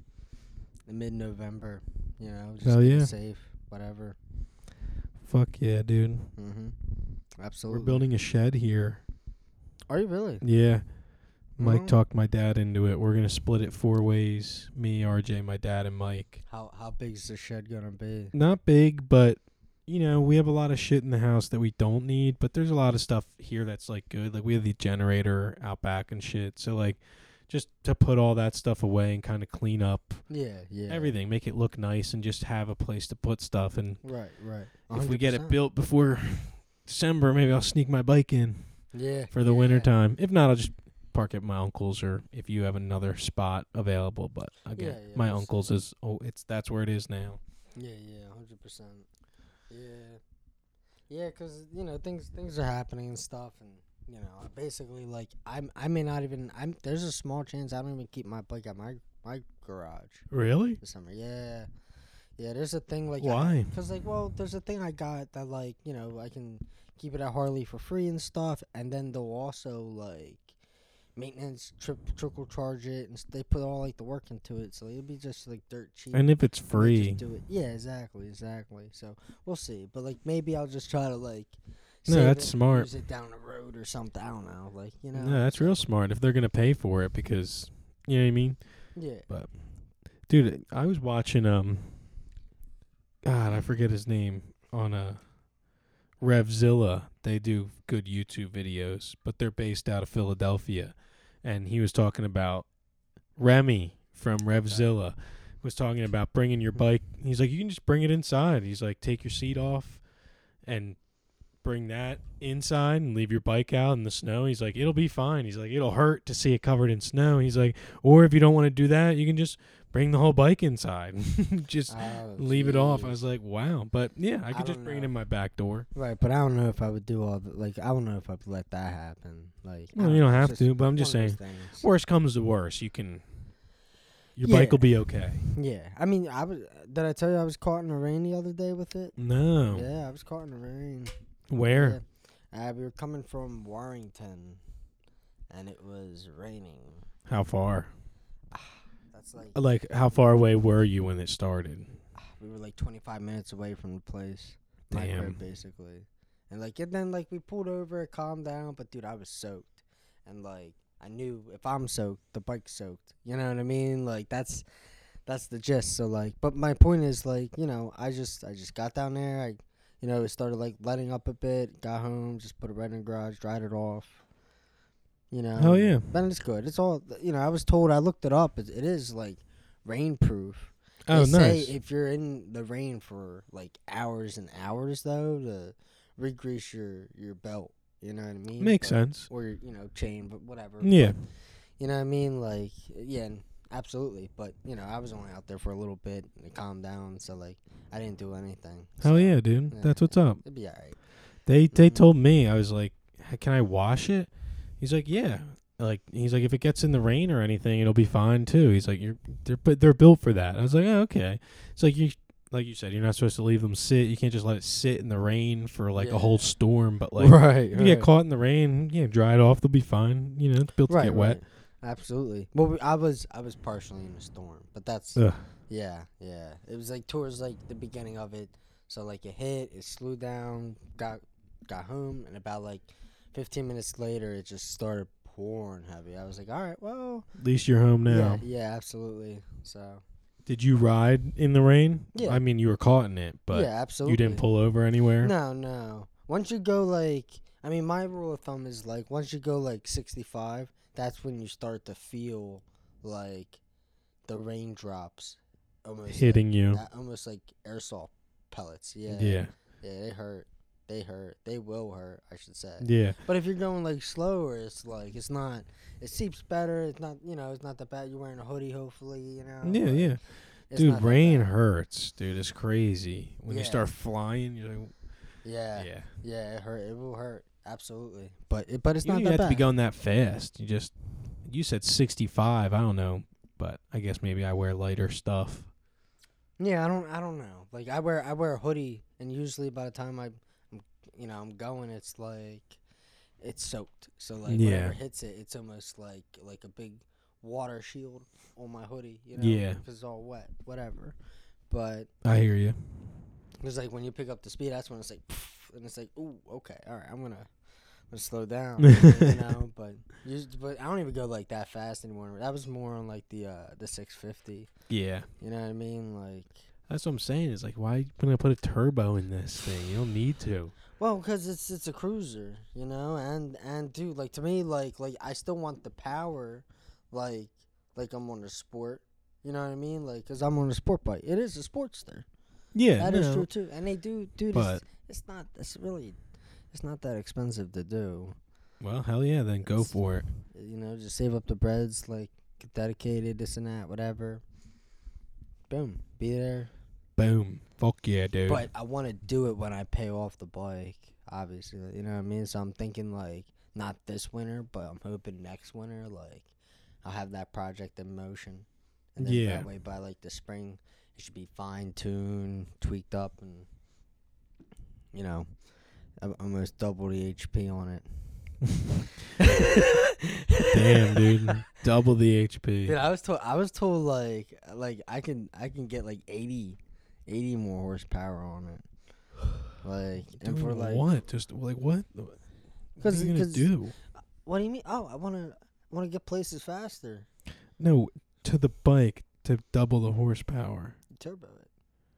in mid-November. You know, just Hell keep it yeah. safe, whatever. Fuck yeah, dude. Absolutely. We're building a shed here. Are you really? Yeah. Mike Mhm. talked my dad into it. We're gonna split it 4 ways. Me, RJ, my dad, and Mike. How big's the shed gonna be? Not big, but we have a lot of shit in the house that we don't need, but there's a lot of stuff here that's like good. Like we have the generator out back and shit. So like just to put all that stuff away and kind of clean up Yeah, yeah. everything, make it look nice and just have a place to put stuff. And Right, right. if we get it 100%. built before December, maybe I'll sneak my bike in Yeah. for the yeah. winter time. If not, I'll just park at my uncle's, or if you have another spot available. But again, Yeah, my we'll see. uncle's is that's where it is now. Yeah, 100%. Yeah, yeah, 'cause things are happening and stuff, and basically like I may not even there's a small chance I don't even keep my bike at my garage Really? this summer. Yeah, yeah. There's a thing like Why? Because there's a thing I got that like I can keep it at Harley for free and stuff, and then they'll also like maintenance trickle charge it, and they put all like the work into it, so it'll be just like dirt cheap. And if it's and they free, just do it. Yeah, exactly. So we'll see, but like maybe I'll just try to like No, save that's it, smart. use it down the road or something. I don't know, like no, that's real smart if they're gonna pay for it, because you know what I mean. Yeah. Dude, I was watching God, I forget his name on Revzilla. They do good YouTube videos, but they're based out of Philadelphia, and he was talking about Remy from Revzilla was talking about bringing your bike. He's like, you can just bring it inside. He's like, take your seat off and bring that inside and leave your bike out in the snow. He's like, it'll be fine. He's like, it'll hurt to see it covered in snow. He's like, or if you don't want to do that, you can just bring the whole bike inside. Just leave it off. I was like, wow. But yeah, I could just don't bring it know. in my back door. Right, but I don't know if I would do all the like. I don't know if I'd let that happen. Like, I Well, you don't know, have it's to, but I'm one just of those saying, things. worst comes to worst, your Yeah. bike will be okay. Yeah, I mean, Did I tell you I was caught in the rain the other day with it? No. Yeah, I was caught in the rain. Where? Yeah. We were coming from Warrington, and it was raining. How far? That's like Like, how far away were you when it started? we were like 25 minutes away from the place. My Damn. crib, basically. And then we pulled over, it calmed down, but dude, I was soaked. And like I knew if I'm soaked, the bike's soaked. You know what I mean? Like that's the gist. So like, but my point is like, I just got down there. It started like letting up a bit. Got home, just put it right in the garage, dried it off. Hell yeah. Then it's good. It's all I was told. I looked it up. It is like rain proof. Oh, They say nice. if you're in the rain for like hours and hours though, to re-grease your belt. You know what I mean? Makes But- sense. Or your chain, but whatever. Yeah. But, you know what I mean? Like yeah, absolutely. But I was only out there for a little bit and it calmed down, so like I didn't do anything. Hell so, yeah, dude. yeah, That's what's up. It'd be alright. They Mhm. told me, I was like, can I wash it? He's like, yeah. He's like, if it gets in the rain or anything, it'll be fine too. He's like, they're built for that. I was like, oh, okay. It's like you said, you're not supposed to leave them sit. You can't just let it sit in the rain for like a whole Yeah. storm. But like, Right. if you get caught in the rain, dry it off. They'll be fine. It's built to get wet. Absolutely. Well, I was partially in a storm, but that's Ugh. yeah. It was like towards like the beginning of it, so like it hit, it slowed down, got home, and about like 15 minutes later, it just started pouring heavy. I was like, all right, well, At least you're home now. yeah, absolutely. So Did you ride in the rain? Yeah. I mean, you were caught in it, but yeah, absolutely. you didn't pull over anywhere? No. Once you go my rule of thumb is like once you go like 65, that's when you start to feel like the raindrops almost Hitting you. almost like airsoft pellets. Yeah. Yeah. Yeah, they hurt. They will hurt, I should say. Yeah. But if you're going like slower, it's like it's not. It seeps better. It's not. It's not that bad. You're wearing a hoodie, hopefully. Yeah, but yeah. it's Dude, not that rain bad. hurts. Dude, it's crazy. When you Yeah. start flying, you're like, Yeah. yeah. Yeah, it hurt. It will hurt. Absolutely. But it's You not don't that even have bad. to be going that fast. You said 65. I don't know, but I guess maybe I wear lighter stuff. Yeah, I don't know. Like I wear a hoodie, and usually by the time I'm going, it's like it's soaked. So like Yeah. whatever hits it, it's almost like a big water shield on my hoodie. Yeah. because it's all wet, whatever. But I hear you. it's like when you pick up the speed, that's when it's like, and it's like, ooh, okay, all right, I'm would slow down, you know. But I don't even go like that fast anymore. That was more on like the 650. Yeah. You know what I mean? Like, That's what I'm saying. Is like, why gonna put a turbo in this thing? You don't need to. well, because it's a cruiser, you know, and dude, like to me, like I still want the power, like I'm on a sport. You know what I mean? Like, cause I'm on a sport bike. It is a Sportster. Yeah, That is true too. And they do, dude. But It's not that expensive to do. well, hell yeah, then go for it. You know, just save up the breads, like get dedicated, this and that, whatever. Boom, be there. Boom. Fuck yeah, dude. But I want to do it when I pay off the bike, obviously. You know what I mean? So I'm thinking like not this winter, but I'm hoping next winter, like I'll have that project in motion. And then Yeah. that way by like the spring, it should be fine tuned, tweaked up, and you know, almost double the HP on it. Damn, dude. Double the HP. Dude, I was told like I can get like 80 more horsepower on it. Like, and Doing for like what? Just like what? What are Cause, you gonna do? What do you mean? Oh, I wanna get places faster. No, to the bike to double the horsepower. Turbo it.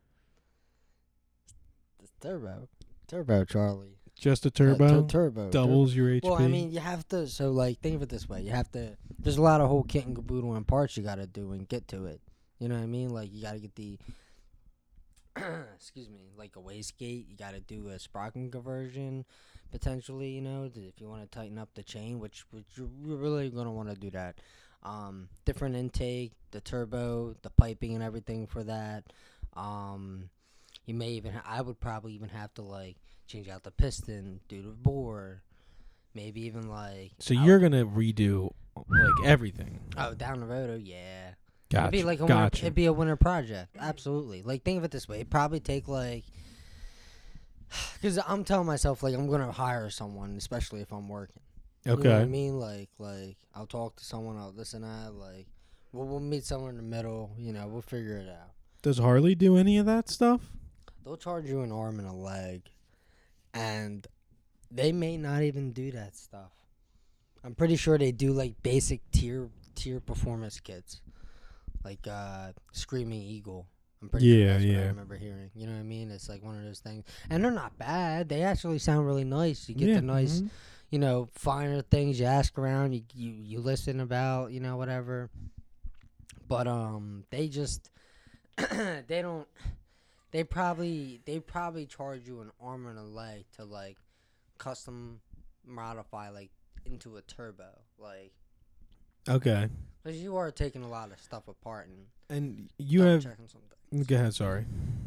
It's turbo, Charlie. Just a turbo Turbo doubles your HP. Well, I mean, you have to. So, like, think of it this way: you have to. There's a lot of whole kit and caboodle and parts you gotta do and get to it. You know what I mean? Like, you gotta get the. Excuse me, like a wastegate. You gotta do a sprocket conversion, potentially. You know, if you want to tighten up the chain, which you're really gonna want to do that. Different intake, the turbo, the piping, and everything for that. You may even. I would probably even have to like change out the piston, do the bore, maybe even like. So you're gonna redo like everything. Oh, down the road, oh yeah. Gotcha. It'd be like a winter, it'd be a winter project. Absolutely. Like, think of it this way: it'd probably take like. Because I'm telling myself like I'm gonna hire someone, especially if I'm working. Okay. You know what I mean? Like I'll talk to someone, I'll this and that. Like, we'll meet somewhere in the middle. You know, we'll figure it out. Does Harley do any of that stuff? They'll charge you an arm and a leg, and they may not even do that stuff. I'm pretty sure they do like basic tier performance kits, like Screaming Eagle. I'm pretty sure that's what I remember hearing. You know what I mean? It's like one of those things, and they're not bad. They actually sound really nice. You get the nice, you know, finer things. You ask around, you listen about, you know, whatever. But they just they don't. They probably charge you an arm and a leg to like custom modify like into a turbo, like. Okay. Because you are taking a lot of stuff apart and you have. checking some things. Go ahead. Sorry.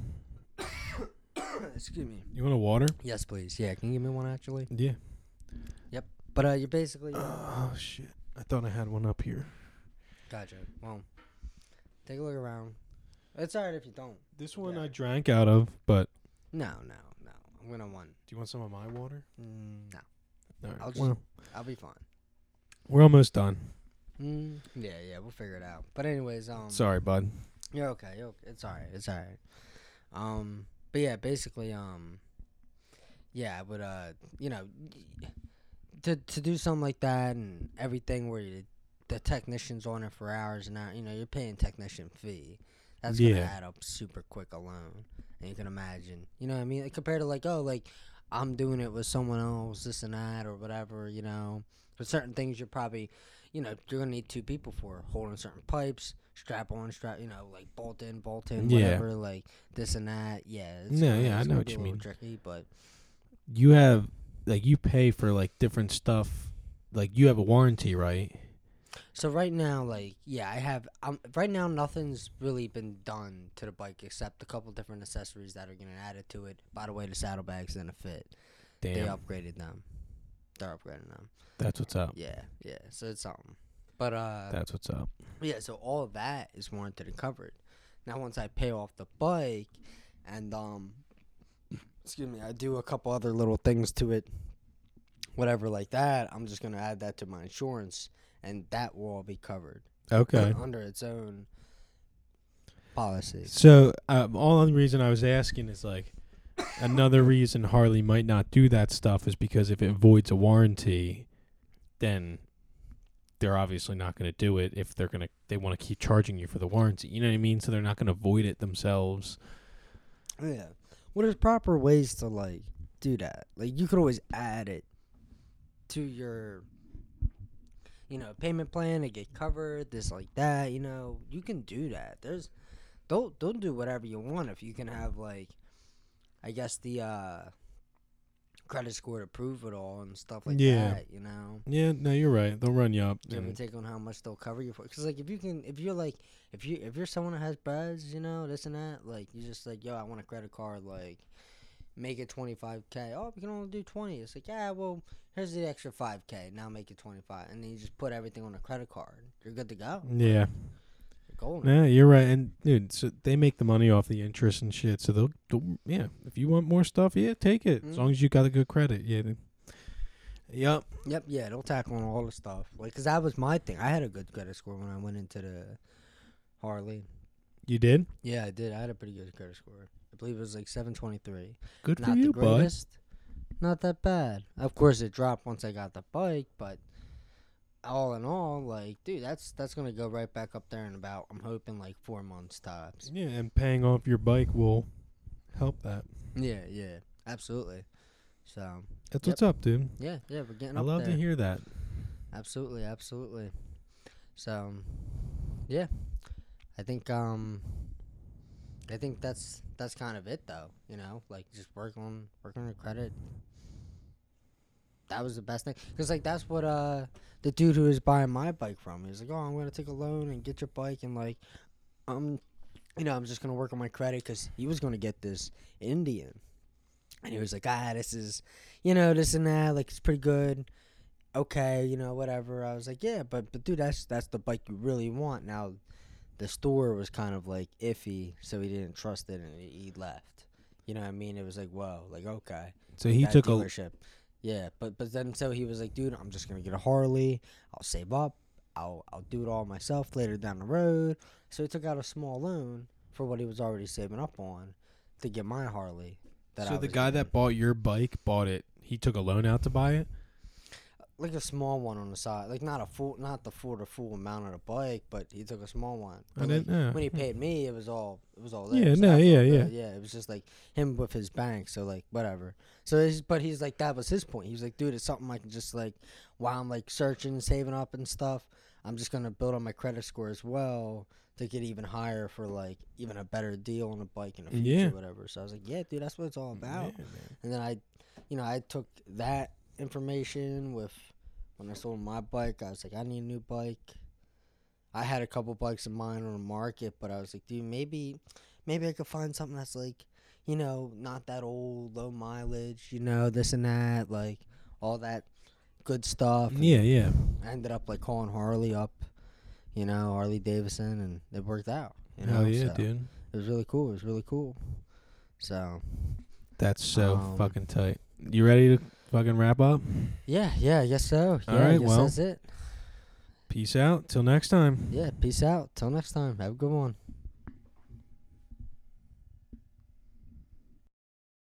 Excuse me. You want a water? Yes, please. Yeah, can you give me one actually? Yeah. Yep. But you're basically. Oh shit! I thought I had one up here. Gotcha. Well, take a look around. It's alright if you don't. This one I drank out of, but. No. I'm gonna want. Do you want some of my water? No. All right. I'll be fine. We're almost done. Yeah, we'll figure it out. But anyways, Sorry, bud. You're okay. It's alright. But yeah, basically, yeah, I would, you know, to do something like that and everything where the technician's on it for hours and hours, you know, you're paying technician fee. That's gonna add up super quick alone, and you can imagine, you know what I mean? Like, compared to like, oh, like I'm doing it with someone else, this and that, or whatever, you know. For certain things, you're probably, you know, you're gonna need two people for holding certain pipes, strap on, you know, like bolt in, whatever, like this and that. Yeah. I know what you mean. Tricky, but you have like you pay for like different stuff. Like you have a warranty, right? So right now, like, yeah, I have. Right now, nothing's really been done to the bike except a couple different accessories that are getting added to it. By the way, the saddlebags and the fit. Damn. They upgraded them. They're upgrading them. That's what's up. Yeah. So it's something. But that's what's up. Yeah. So all of that is warranted and covered. Now, once I pay off the bike, and excuse me, I do a couple other little things to it, whatever like that. I'm just gonna add that to my insurance. And that will all be covered. Okay. Under its own policy. So, all the reason I was asking is like, Another reason Harley might not do that stuff is because if it voids a warranty, then they're obviously not going to do it if they want to keep charging you for the warranty. You know what I mean? So they're not going to void it themselves. Yeah. Well, there's proper ways to, like, do that. Like, you could always add it to your, payment plan to get covered, this, like that, You can do that. Don't do whatever you want if you can have, like, I guess the credit score to prove it all and stuff like that, Yeah, no, you're right. They'll run you up. Give and take on how much they'll cover you for. Because, like, if you're someone that has breads, this and that, like, you just like, yo, I want a credit card, like, make it $25K. Oh, we can only do 20. It's like, yeah, well, here's the extra $5K. Now make it 25, and then you just put everything on a credit card. You're good to go. Yeah. You're golden. Yeah, you're right. And dude, so they make the money off the interest and shit. So they'll if you want more stuff, take it as long as you got a good credit. Yeah. Yep. Yeah, they'll tackle on all the stuff. Like, cause that was my thing. I had a good credit score when I went into the Harley. You did? Yeah, I did. I had a pretty good credit score. I believe it was like 723. Good Not for you, the greatest, not that bad. Of course, it dropped once I got the bike, but all in all, like, dude, that's gonna go right back up there in about, I'm hoping, like 4 months tops. Yeah, and paying off your bike will help that. Yeah, absolutely. So that's what's up, dude. Yeah, we're getting I up love there. to hear that. Absolutely. So, yeah, I think that's kind of it, though. Like, just work on the credit. That was the best thing, because, like, that's what the dude who was buying my bike from, he was like, oh, I'm gonna take a loan and get your bike, and, like, I'm just gonna work on my credit, because he was gonna get this Indian, and he was like, this is, this and that, like, it's pretty good. Okay, whatever. I was like, yeah, but dude, that's the bike you really want. Now, the store was kind of, like, iffy, so he didn't trust it, and he left. You know what I mean? It was like, whoa, like, okay. So he took a dealership. Yeah, but then so he was like, dude, I'm just gonna get a Harley. I'll save up. I'll do it all myself later down the road. So he took out a small loan for what he was already saving up on to get my Harley. So the guy that bought your bike bought it. He took a loan out to buy it. Like a small one on the side, like not the full amount of the bike, but he took a small one. But when he paid me, it was all there. Yeah, so yeah. It was just like him with his bank, so like whatever. So he's like, that was his point. He was like, dude, it's something I can just, like, while I'm, like, searching and saving up and stuff, I'm just gonna build on my credit score as well to get even higher for, like, even a better deal on a bike in the future, or whatever. So I was like, yeah, dude, that's what it's all about. Yeah, and then I took that information with, when I sold my bike, I was like, I need a new bike. I had a couple bikes of mine on the market, but I was like, dude, maybe I could find something that's, like, not that old, low mileage, this and that, like, all that good stuff. Yeah. I ended up, like, calling Harley up, Harley Davidson, and it worked out. Hell yeah, so dude. It was really cool. So. That's so fucking tight. You ready to fucking wrap up? Yeah, I guess so. All right, well, that's it. Peace out. Till next time. Yeah, peace out. Till next time. Have a good one.